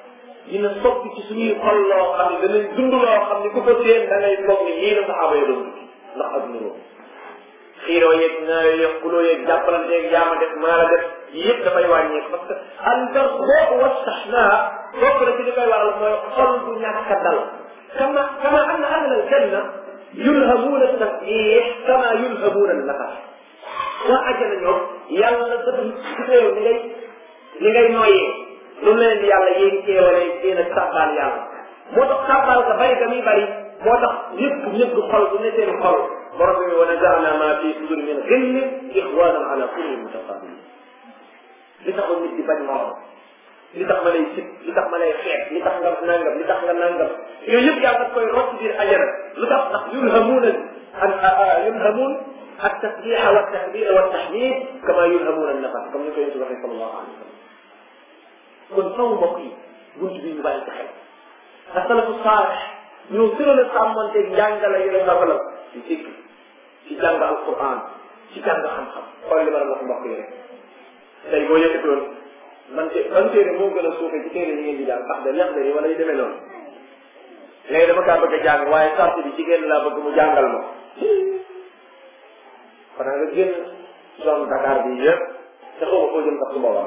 dina soppi ci suñuy xol loo xam ne danañ dund loo xam ne ku ko seen da ngay foog ni lii la saxaaba yi doon ndax ak nuroo xiiroo yeeg ñaaroo yeeg xuloo yeeg jàppalanteeg jaama def maa la def yëpp dafay wàññeeku parce que albar boobu wastaxnaa bokk na ci li koy waral mooy xol bu ñàkk a dal kama anna ahla aljanna yulhamuuna tasbix kama yulhamuuna nafas waa àjjana ñoom yàlla dafa gisee ni ngay nooyee loolu leen di yàlla yéegi teewalee seen ak sàbbaal yàlla moo tax sàbbaal ka bari ga muy bari moo tax ñëpp xol bu ne seen xol borom bi wa naza'na ma fi sudur min ghillin ikhwanan ala kulli mutaqabilin li taxoon nit di bañ morom li tax ma lay sib li tax ma lay xeet li tax nga nangam li tax nga nangam yooyu yëpp yàlla daf koy rocc biir ajana lu tax ndax yulhamuun التسبيح والتكبير والتحميد كما يلهمون النفس comme ni ko Yonent bi waxee sallallahu alayhi wa sallam kon faw mbokk yi bunt bi ñu bàyyi ci xel asalafu saalix ñoo tëral a sàmmanteeg njàngale yooyu la ci sikk ci jàng alquran ci jàng xam-xam xool li ma la wax mbokk yi rek tey boo yëkkatoon ban téere moo gën a suufee ci téere yi ngeen di jàng sax de lex de wala yu demee noonu léegi dama kaa bëgg a jàng waaye sart bi jigéen laa bëgg mu jàngal ma xanaa nga génn zone Dakar bi yëpp te xaw ma foo jëm sax su boobaa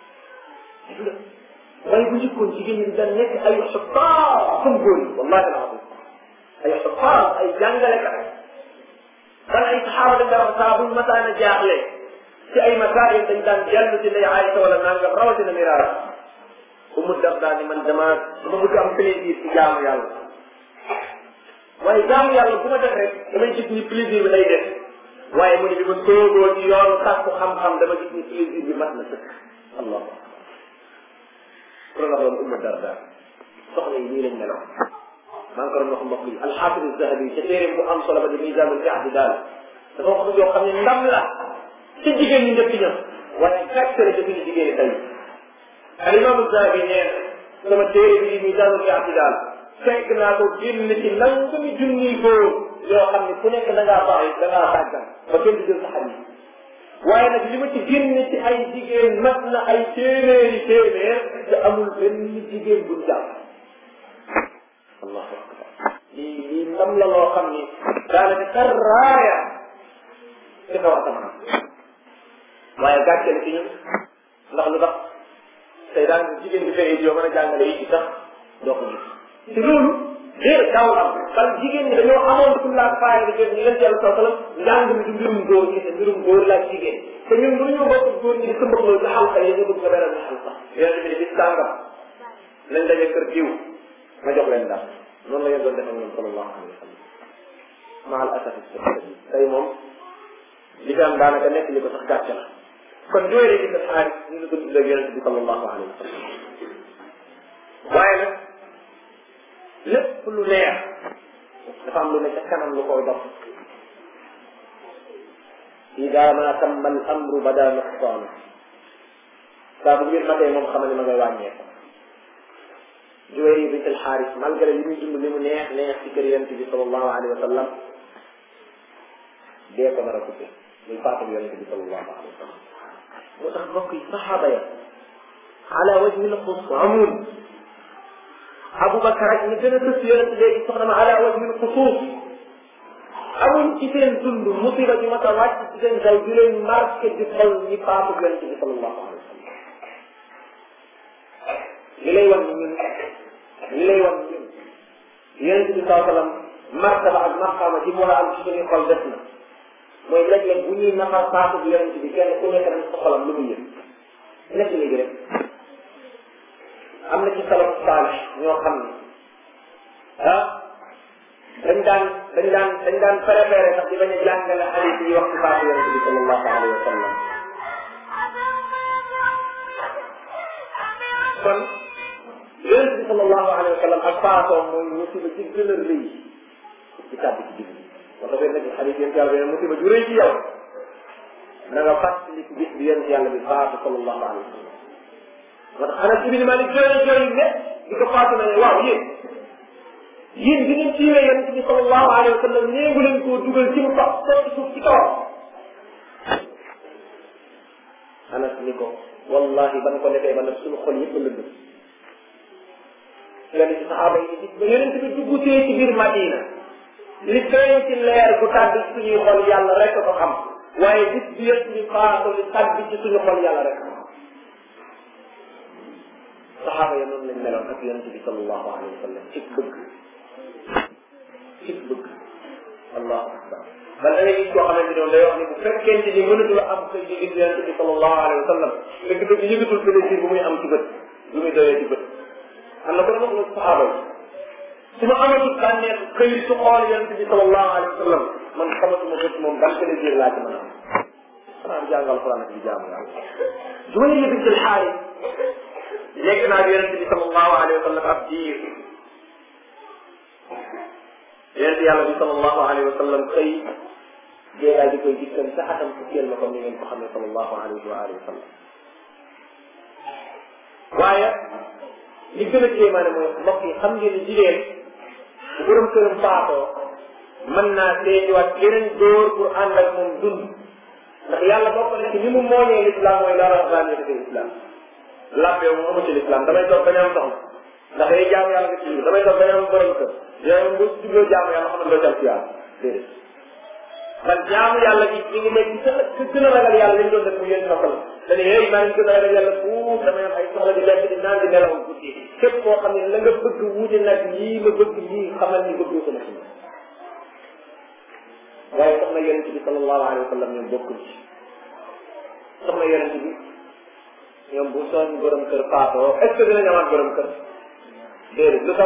waaye bu njëkkoon jigéen ñi daan nekk ay xutaar comme góor yi wallahi alazim ay xutaar ay jàngalekat ban ay saxaaba dañ daan wax saa buñ masaan a jaaxle ci ay masaayil dañ daan dellu ci Ndey Aysa wala nangam rawatina miraara Umu Darda ni man dama bëgg am plaisir ci jaamu yàlla waaye jaamu yàlla bu ma def rek damay gis ni plaisir bi day def waaye mu ne bi ma toogoo ci yoonu sàkku xam-xam dama gis ni plaisir bi mat na sëkk allah kon la doon Umu Darda soxna yi nii lañ meloon maa ngi ko doon wax mbokk yi alxaafid zahabi ca téere bu am solo ba di misaanul i'tidaal dafa wax yoo xam ne ndam la ci jigéen ñi njëkk ña waaye gàcce la ci suñu jigéen ñi tey al imam zahabi nee na sama téere bi di misaanul i'tidaal fekk naa ko génn ci nangami junniy góor yoo xam ne ku nekk da ngaa baax da ngaa sàggan ba kenn du jël sa xarit waaye nag li ma ci génn ci ay jigéen mat na ay téeméer te amul benn jigéen buñ jàpp allahu akbar lii ndam la loo xam ni daanaka karraaya ci kaw asamaan waaye gàcce la ci ñun ndax lu tax tey daan jigéen bi fexe yoo mën a jàngale yi ci tax doo ko gis te loolu déedéet daawul am parce que jigéen ñi dañoo amoon fulla ak faaya di jëf ñu leen yàlla saa sallam njàng mi du mbirum góor ñi te mbirum góor la ak jigéen te ñun mënuñoo bokk góor ñi di sëmbaxloo ci xalqa yi nga bëgg nga beral ñu xalqa yonente bi ne bis sàngam nañ daje kër diw ma jox leen dara noonu la ngeen doon defal ñoom sallallahu alayhi wa sallam maal asaf tey moom li fi am daanaka nekk li ko sax gàcce la kon jooyre gi sa xaaris ñu ngi ko tudd ak yonente bi sallallahu alayhi wa sallam waaye nag lépp lu neex dafa am lu ne ca kanam lu koy dox ida ma tamma al amru bada nuqsaana saa bu mbir matee moom xamal ne ma ngay wàññeeku Juwayriya bint al Xaaris malgré li muy dund li mu neex ci kër yonent bi sallallahu alayhi wa sallam dee ko nar a coupé muy faatu yonent bi sallallahu alayhi wa sallam moo tax mbokk yi saxaaba ya ala wajhi al xusuus Abubakar ak ñi gën a tës yonent léegi soxna ma ala wajhi al xusuus amuñ ci seen dund musiba bi ma ta wàcc ci seen kaw di leen marqué di xol ñi faatu yonent bi sallallahu alayhi wa sallam li lay wan ni ñun yonent bi sallallahu alayhi wa sallam martaba ak maqaama ci mu la am ci suñu xol des na mooy léeg-léeg bu ñuy naqar faatu bi yonent bi kenn ku nekk dañ sa xolam lu muy yëg nekk léegi rek am na ci salafu saalix ñoo xam ne dañ daan préféré sax di bañ a jàngale xadiis yi wax ci faatu yonent bi sallallahu alayhi wa sallam kon yonent bi sallallahu alayhi wa sallam ak faatoom mooy musiba ci gën a rëy ci tàbbi ci digg moo tax benn xadiis yonent yàlla beneen musiba ju rëy ci yow na nga fàttali ci bis bi yonent yàlla bi faatu sallallahu alayhi wa sallam moo tax Anas ibn Malik jooy ne di ko faatu na ne waaw yéen bi ngeen tiimee yonent bi sallallahu alayhi wa sallam néegu leen koo dugal ci mu tax sotti suuf ci kawam Anas ni ko wallahi ban ko defee ba nag suñu xol yëpp lëndëm nga di ci saxaaba yi gis ba yonent bi duggutee ci biir Madina li feeñ ci leer bu tàbbi ci suñuy xol yàlla rek ko xam waaye bis bi yëpp ñu faatu li tàbbi ci suñu xol yàlla rek ko xam saxaaba ya noonu lañ meloon ak yonent bi sallallahu alayhi wa sallam ci bëgg allahu akbar ba da ngay gis koo xamante ne day wax ni bu fekkente ni mënatul a am xëy di gis yonent bi sallallahu alayhi wa sallam dëgg-dëgg yëgatul plaisir bu muy am ci bët lu muy doyee ci bët am na ko dama wax saxaaba yi su ma amatul bànneex xëy su xool yonent bi sallallahu alayhi wa sallam man xamatuma bët moom ban plaisir laa ci mën a am xanaa jàngal Alxuraan ak di jaamu yàlla Juwayriya bint al-Haaris nekk naa yonent bi sallallahu alayhi wa sallam ab diir yonent yàlla bi sallallahu alayhi wa sallam xëy jéegaay di koy dikkal sa atam fukkeel ma comme ni ngeen ko xamee sallallahu alayhi wa alihi wa sallam waaye li gën a kéemaane mooy mbokk yi xam ngeen ni jigéen bu borom këram faatoo mën naa seetiwaat yeneen góor pour ànd ak moom dund ndax yàlla bokk na ci ni mu mooñee l'islam mooy la rahbaniyya fi l'islam làmbeewu mu amu ci l'islam damay toog bañ a am soxna ndax day jaamu yàlla nga ci dund damay toog bañ a am borom kër yow bu jubloo jaamu yàlla xam ne doo jam ci yàlla déedéet man jaamu yàlla gi ñu ngi nekk ci gën a ragal yàlla li ñu doon def mu yéen soxla dañu hey maa ngi gën a ragal yàlla fuuf damay am ay soxla di lekk di naan di nelaw guddi képp koo xam ne la nga bëgg wuute nag lii ma bëgg lii xamal ni bëgg sama si waaye soxna yonente bi sallallahu alayhi wa sallam ñoom bokkuñ ci soxna yonente bi ñoom bu soñ borom kër faatoo est-ce que dinañ amaat borom kër déedéet lu tax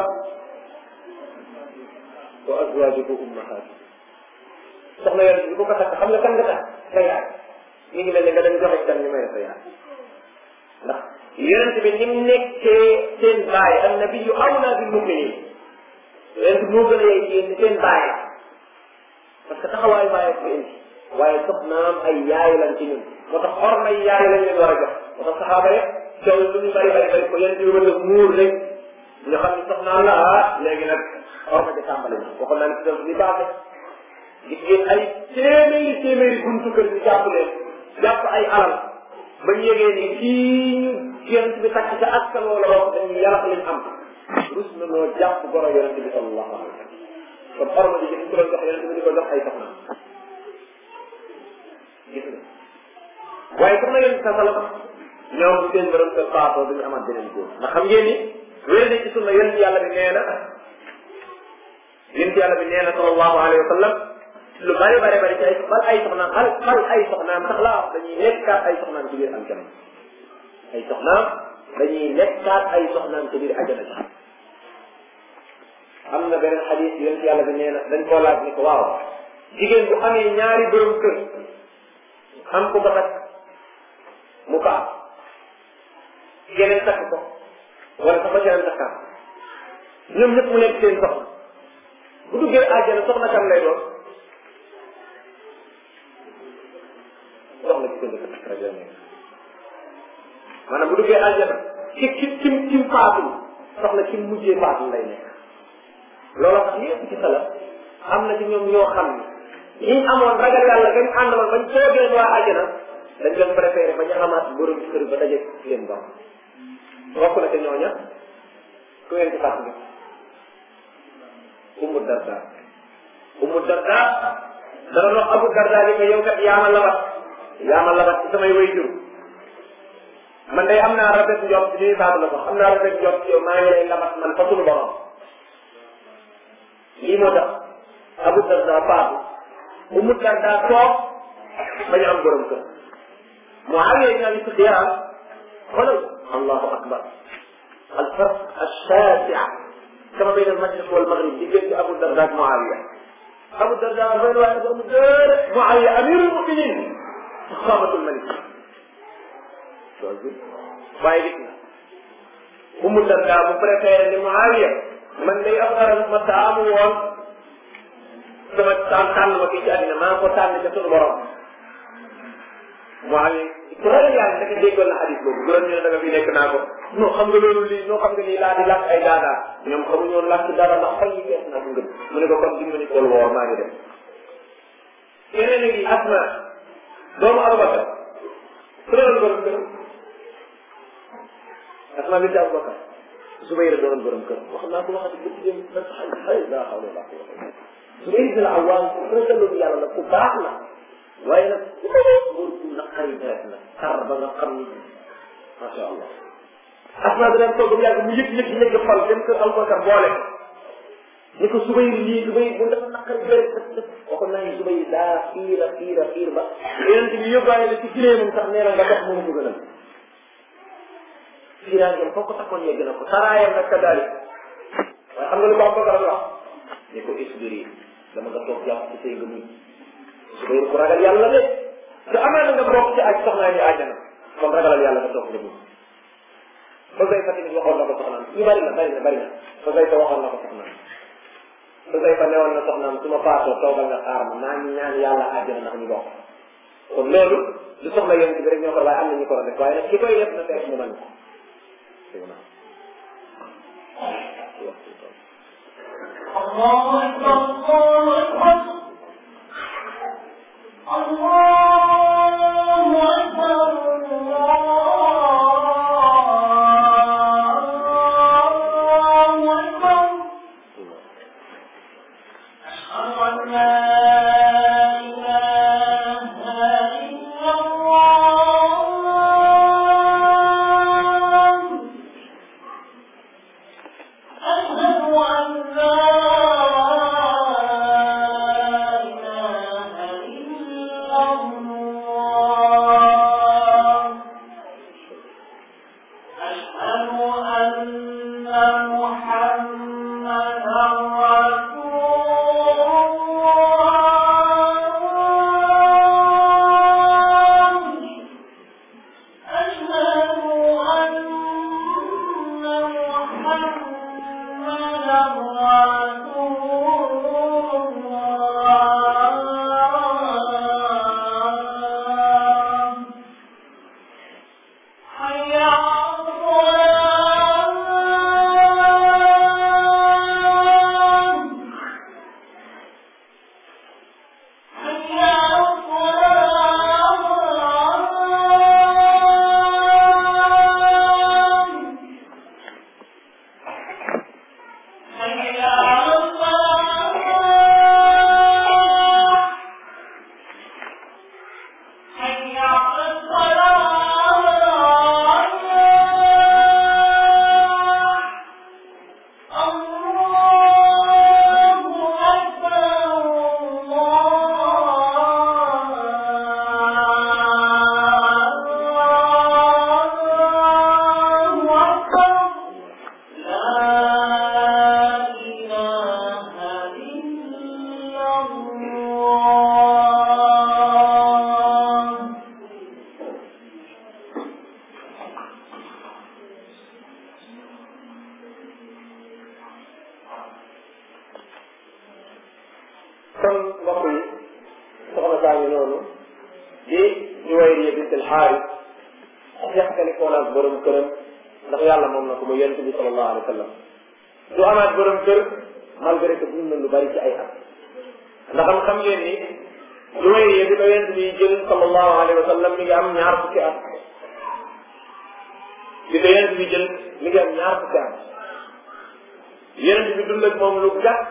wa azwaajuhu ummahaatuhum soxna yonente bi bu ko takk xam nga kan nga tax sa yaay mi ngi mel ne nga dem joxe kan ñu may sa yaay ndax yonente bi ni mu nekkee seen baay annabiyu awlaa bil mu'minin yonente bi moo gën a yey yéen seen baay parce que taxawaayu baay ko indi waaye soxnaam ay yaay lañ ci ñun moo tax xormay yaay lañ leen war a jox moo tax saxaaba rek coow lu ñu bari bari bari ko yonente bi wala muur rek ñu xam ne soxnaam la léegi nag xorma ja tàmbali na waxoon naa ne si li baaxe gis ngeen ay téeméeri buntu kër ñu jàpp leen jàpp ay alal ba ñu yegee ni kii ñu yonent bi takk ca askan wala wax dañu yàlla lañ am rus na noo jàpp goro yonent bi sallallahu alayhi wa sallam kon xorma ji ñu ko doon jox yonent bi di ko jox ay soxna gis nga waaye soxna yonent sa salam ñoom bu seen borom kër faatoo duñu amaat beneen góor ndax xam ngeen ni wér na ci sunna yonent yàlla bi nee na sallallahu alayhi wa sallam lu bari bari ci ay soxnaam ay soxnaam sax laa wax dañuy nekkaat ay soxnaam ci biir aljana ay soxnaam dañuy nekkaat ay soxnaam ci biir aljana sax am na beneen xadis yonent yàlla bi nee na dañ koo laaj ni ko waaw jigéen bu amee ñaari borom kër am ko ba takk mu baax keneen takk ko wala sax ba keneen takkaat ñoom ñëpp mu nekk seen soxna bu duggee aljana soxna kan lay doon soxna ci ko njëkk rek la nekk maanaam bu duggee aljana ci faatul soxna ci mujjee faatul lay nekk loolu tax yëpp ci salaf am na ci ñoom ñoo xam ne ñi amoon ragal yàlla gañ àndaloon bañ toogee waa aljana dañ leen préféré ba ñu amaat borom kër ba daje leen doom bokk na ca ñooña ku ngeen ci fàttali Ummu Darda dara wax Abu Darda li ko yow kat yaa ma labat ci samay waajur man day am naa rafet njort ci lii faatu la ko am naa rafet njort ci yow maa ngi lay labat man fa sunu borom lii moo tax Abu Darda faatu Ummu Darda toog bañu am borom kër Muawiya ibn Abi Sufyan xoolal allahu akbar al farq ash-shaasi' kama bayna al-mashriq wal maghrib diggante Abu Darda ak Muawiya Abu Darda benn waaye dafa amul dara Muawiya amirul mu'minin saxaabatul malik waaye gis nga Ummu Darda mu préféré ni Muawiya man day am dara ma taamu woon sama tànn ma fii ci àddina maa ko tànn ca sunu borom Muawiya ku ragal yàlla naka déggoon na hadis boobu bu doon ñu ne da nga fi nekk naa ko non xam nga loolu lii non xam nga nii laa di làkk ay daadaa ñoom xamuñu woon làkk dara ndax xol yi fees naa ko ngëm mu ne ko comme dimbali kool woo maa ngi dem keneen a ngi Asma doomu Abubakar su doon borom kër Asma binti Abubakar Zubayr doon borom kër wax naa ko waxati ko ci dem na xay daa xaw ne baax Zubayr ibn al-Awwam ragalu yàlla la ku baax la waaye nag góor ku naqari deret la tar ba nga xam ni macha allah Asma dana toog ba yàgg mu yëg nekk fal dem kër Abubakar boole ko ni ko Zubayr lii Zubayr bu dafa naqari deret waxoon naa ni Zubayr daa xiir ba yonent bi yóbbaale la ci gileemam sax nee na nga dox mënu ko gënal fiiraangam foo ko takkoon yegg na ko taraayam nag ka daali waaye xam nga lu ko Abubakar wax ni ko isbiri dama nga toog jàpp ci say nga muñ Zubayr ku ragal yàlla de te amaana nga bokk ci aj soxnaa ni àjjana kon ragalal yàlla nga toog nga muñ ba gay fa tamit waxoon na ko soxnaam yu bari na ba gay fa waxoon na ko soxnaam ba gay fa newoon na soxnaam su ma faatoo toogal nga xaar ma maa ngi ñaan yàlla àjjana ndax ñu bokk kon loolu du soxla yonent bi rek ñoo ko waaye am na ñu ko def waaye nag ki koy def na fekk mu man ko الله أكبر الله أكبر kon mbokk yi soxna saa ngi noonu di Juwayriya bint al-Haaris yaxtalikoon ak borom këram ndax yàlla moom na ko muy yonent bi sallallahu alayhi wa sallam du amaat borom kër malgré que dund na lu bari ci ay at ndax xam ngeen ni Juwayriya bi ko yonent bi jël sallallahu alayhi wa sallam mi ngi am ñaar fukki at bi ko yonent bi jël mi ngi am ñaar fukki at yonent bi dund ak moom lu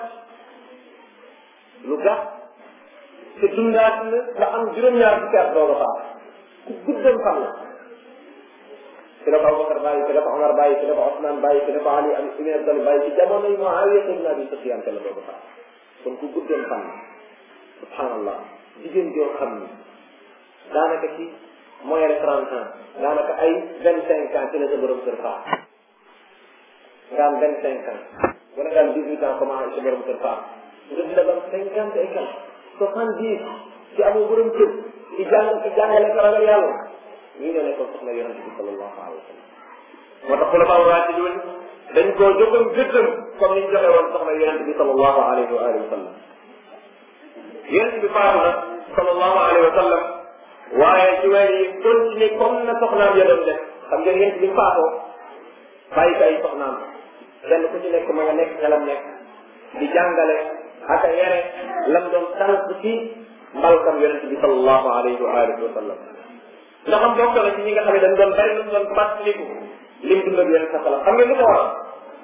gàtt te dundaat na ba am juróom-ñaar fukki at doog a faat ku guddam fan la ci la ko Abubakar bàyyi ci la ko Omar bàyyi ci la ko Osman bàyyi ci la ko Ali ibn Abi Talib bàyyi ci jamono yi Muawiya ibn Abi Sufyan la doog a faat kon ku guddam fan la subhanallah jigéen joo xam ni daanaka ci moyen de 30 ans daanaka ay 25 ans ci la sa borom kër faat nga am 25 ans wala nga am 18 ans comment sa borom kër faat nga dina ba 50 et quelques 70 ci amoo borom kër ci jàngale ko ragal yàlla ñii ñoo nekkoon soxna yonente bi sallallahu alayhi wa sallam moo tax xulafa raashidun dañ koo joxoon gëddëm comme ni ñu joxe woon soxna yonente bi sallallahu alayhi wa alihi wa sallam yonente bi faatu na sallallahu alayhi wa sallam waaye ci weer yi continué comme na soxnaam ya doon def xam ngeen yonente bi faatoo bàyyi ko ay soxnaam kenn ku ci nekk ma nga nekk xelam nekk di jàngale ak a yere lam doon tànk ci mbalkam yonente bi sallallahu alayhi wa alihi wa sallam ndax am bokk na ci ñi nga xam ne dañ doon bari lu doon fàttaliku lim dund ak yonente sa salam xam ngeen lu ko waral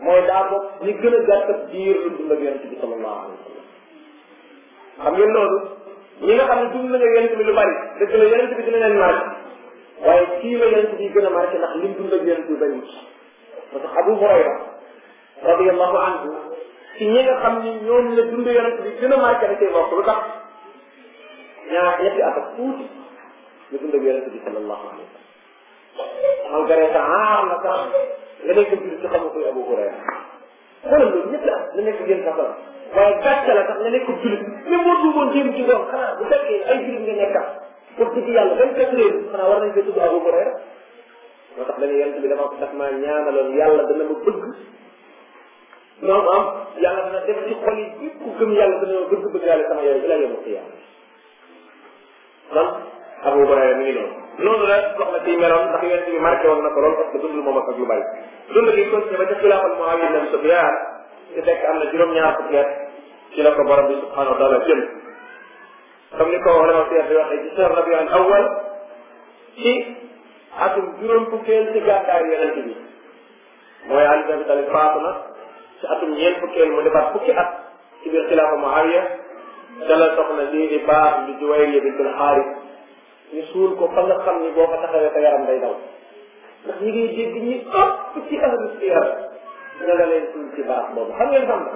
mooy daa bokk ñi gën a gàttat diir lu dund ak yonent bi sallallahu alayhi wa sallam. xam ngeen loolu ñi nga xam ne dund nañu yonent bi lu bari dëgg la yonent bi dina leen marqué waaye kii la yonent bi gën a marqué ndax lim dund ak yonent bi bari parce que Abu Hurayra radiyallahu anhu ci ñi nga xam ni ñoom la dund yonent bi gën a marqué da cay bokk lu tax ñetti at ak tuuti la dund ak yonent bi sallallahu alayhi wa sallam malgré ça aar na sax nga nekk biir ci xamu koy Abu Hurayra xoolal loolu ñetti at la nekk gën sax waaye gàcce la sax nga nekk jullit même boo tuuboon jéem ci doom xanaa bu fekkee ay jullit nga nekkal pour dëgg yàlla 24 heures xanaa war nañ koy tudd Abu Hurayra moo tax dañuy yonent bi daf maa ñaanaloon yàlla dana ma bëgg ñoom am yàlla dana def ci xol yi bépp ku gëm yàlla dana ma bëgg yàlla sama yow ila yawm al-qiyama kon Abu Hurayra mi ngi noonu la soxna si meloon ndax yonent bi marqué woon na ko lool parce que dundul moom ak lu bari dund gi continué ba ca xilaafal Muawiya ibn Sufyaan te fekk am na juróom-ñaar fukki at ci la ko borom bi subhanahu wa taala jël comme ni ko ulama seet di waxee ci shahr Rabiul Awwal ci atum juróom fukkeel ci gàddaay yonent bi mooy Ali ibn Abi Talib faatu na ci atum ñeent fukkeel mu defaat fukki at ci biir xilaafa Muawiya dala soxna lii di baax di Juwayriya bintul Xaaris ñu suul ko fa nga xam ni boo ko taxawee sa yaram day daw ndax ñi ngi dégg ñi ëpp ci ahlu siyar ña nga leen suul ci baax boobu xam ngeen xam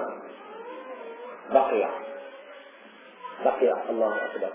Baqiya allahu akbar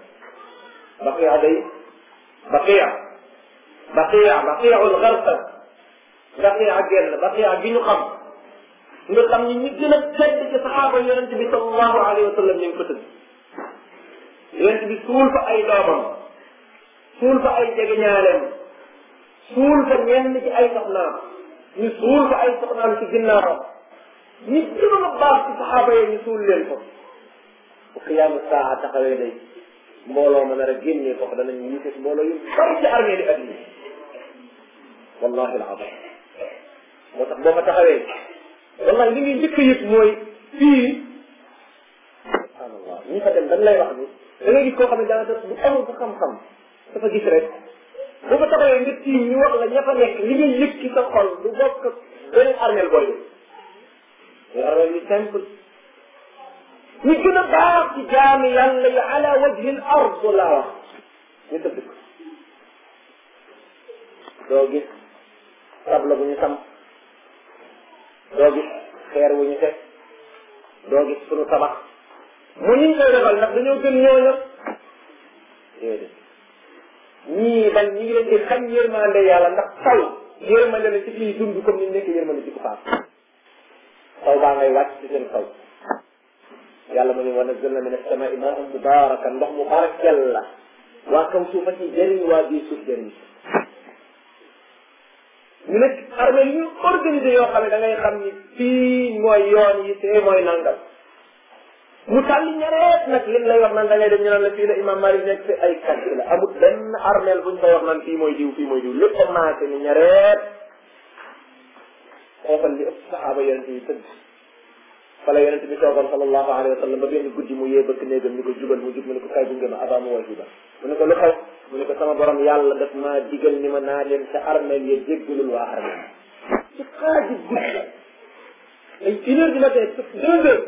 Baqiyaul Gharqad Baqiya gi ñu xam nga xam ni ñi gën a tedd ci saxaaba yonent bi sallallahu alayhi wa sallam ñu ngi ko tëdd yonent bi suul fa ay doomam suul fa ay jegeñaaleem suul fa ñenn ci ay soxnaam ñu suul fa ay soxnaam ci ginnaawam ñi gënoon a baax ci saxaaba yi ñu suul leen ko bu qiyaamu saa taxawee day mbooloo ma nar a génnee foofu danañu yite mbooloo yu bari ci armée di adduna wallahi al-azim moo tax boo fa taxawee wallahi li ngay njëkk a yëg mooy fii subhanallah ñi fa dem dañ lay wax ni da ngay gis koo xam ne daanaka bu amul sa xam-xam dafa gis rek bu fa taxawee nga tiim ñu wax la ña fa nekk li ngay yëg ci sa xol du bokk beneen armeel booy def muy armeel yu simple ñi gën a baax ci jaami yàlla yi ala wajhi al ard laa wax ñu tëdd ko doo gis tabla bu ñu sam doo gis xeer wu ñu teg doo gis sunu tabax mu ñu koy defal ndax dañoo gën ñooña déedéet ñii ban ñi ngi leen di xam yërmande yàlla ndax taw yërmande la ci fii dund comme ni nekk yërmande ci ku faat taw baa ngay wàcc ci seen kaw yàlla mu ne wa nazzalna min as-samaa'i maa'an mubaarakan ndox mu barkeel la waa kaw suuf a ci jëriñ waa bii suuf jëriñ ñu nekk armée yu organisé yoo xam ne da ngay xam ni fii mooy yoon yi te mooy nangam mu tàlli ñareet nag lim lay wax naan da ngay dem ñu naan la fii la imam Malik nekk fi ay kàcc la amul benn armeel buñ koy wax naan fii mooy diw lépp commencé ni ñareet xoofal li ëpp saxaaba yonente yi tëdd fala yonente bi toogoon sallallahu alayhi wa sallam ba benn guddi mu yee bëkk néegam ni ko jubal mu jub mu ne ko kay gunge ma avant mu way juba mu ne ko lu xew mu ne ko sama borom yàlla daf maa digal ni ma naa leen sa armeel ya jéggalul waa armeel ci xaaji guddi la ay 1 heure du matin 2 heures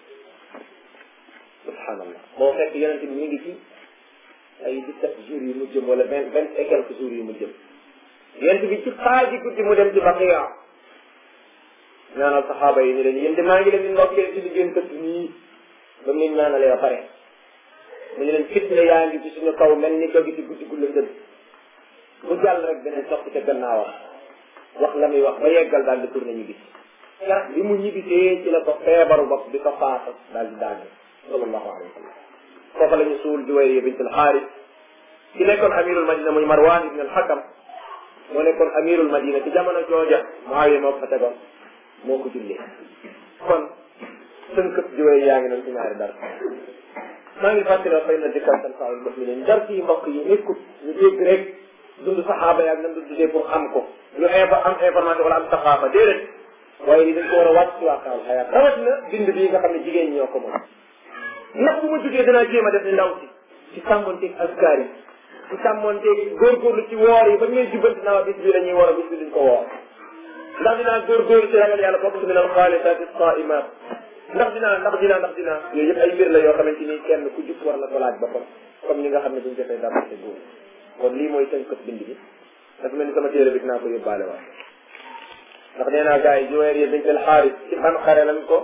subhanallah boo fekk yonente bi ñu ngi ci ay 17 jours yu mu jëm wala 20 et quelques jours yu mu jëm yonente bi ci xaaji guddi mu dem ci Baqiya ñaanal saxaaba yi ni leen yéen de maa ngi leen di ndokkee ci liggéey tëdd nii ba mu leen ñaanalee ba pare mu ñu leen fitna yaa ngi ci suñu kaw mel ni dogi ci guddi gu lëndëm bu jàll rek beneen topp ca gannaawam wax la muy wax ba yeggal daal di tourné ñu gis bi mu ñibbisee ci la ko feebaru bopp di ko faata daal di daane sallallahu alayhi wa sallam foofa la ñu suul Juwayriya bint al-Xaaris ki nekkoon amirul madina muy Marwan ibn al-Hakam moo nekkoon amirul madina ci jamono jooja Muawiya moo ko fa tegoon moo ko jullee kon sënkëb Juwayriya yaa ngi noonu ci ñaari dara maa ngi fàttali xëy na dikkal tan saal muslimin jar ci mbokk yi nekkut ñu dégg rek dund saxaaba yaag nan dundee pour am ko ñu am information wala am saxaaba déedéet waaye li dañ ko war a wàcc ci waaqaal xayaat rawat na bind bii nga xam ne jigéen ñoo ko moom ndax bu ma jógee danaa jéem a def ni ndaw si ci sàmmonteeg askar yi ci sàmmonteeg góorgóorlu ci woor yi ba ñu lay jubbanti naa bis bi la ñuy woor a bis bi duñ ko woor ndax dinaa góorgóorlu ci ragal yàlla bokk ci minal xaalisaati saimaat ndax dinaa yooyu yëpp ay mbir la yoo xamante ni kenn ku jub war na ko laaj boppam comme ñi nga xam ne buñu defee dara te góor kon lii mooy tënk bind bi dafa mel ni sama téere bi dinaa ko yóbbaale waat ndax nee naa gars yi Juwayriya bint al-Haaris ci ban xare lañ ko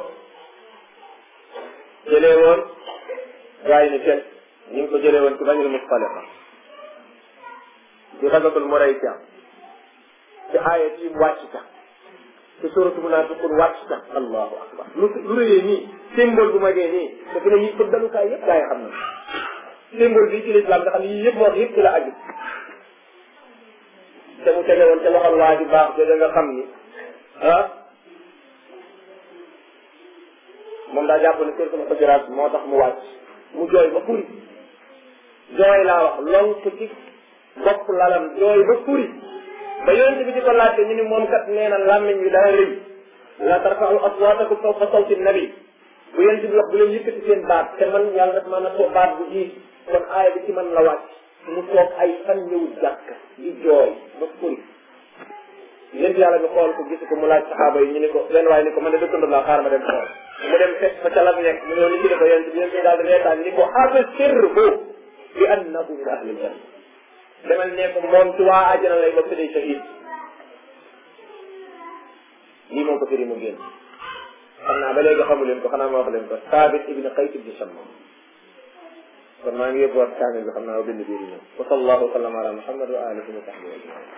jëlee woon gars yi ni kenn ñu ngi ko jëlee woon ci Banil Mustaliqa ci xasatul Muraysiya ci aaya yi wàcc ca ci suratu Munaafiqun wàcc ca allahu akbar lu rëyee nii symbole bu magee nii te fi ne yi bëggalukaay yëpp gars yi xam na symbole bi ci l'islam nga xam ne yii yëpp wax yëpp ci la aju te mu tege woon ca loxol waa ji baax jooju nga xam ni moom daa jàpp ne suratul Hujuraat moo tax mu wàcc mu jooy ba furi jooy laa wax lonk ci bopp lalam jooy ba furi ba yonent bi di ko laajte ñu ni moom kat nee na làmmiñ bi daa rëy la tarfa'u aswaatakum fawqa sawti nabi bu yonent bi wax bu leen yëkkati seen baat te man yàlla daf maa nattoo baat bu diis kon aaya bi ci man la wàcc mu toog ay fan ñëwul jàkk di jooy ba furi yéen yàlla bi xool ko gis ko mu laaj saxaaba yi ñu ne ko benn waaye ni ko man de dëkkandoo laa xaar ma dem xool mu dem fekk fa ca la nekk mu ñëw ni ci ne ko yéen bi daal di reetaan ni ko absirhu bi annahu min ahli aljanna demal ne ko moom ci waa àjjana lay bokk day shahid lii moo ko firi mu génn xam naa ba léegi xamu leen ko xanaa ma wax leen ko Saabit ibn Qays ibn Shammas kon maa ngi yóbbuwaat kaamil bi xam naa bind biir yi ñëw wa sallallahu wa sallam ala Muhammad wa alihi wa sahbihi ajmain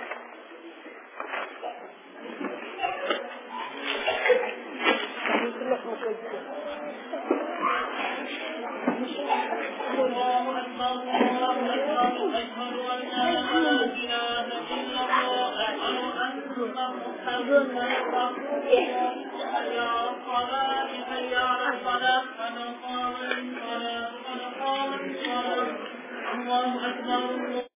الله أكبر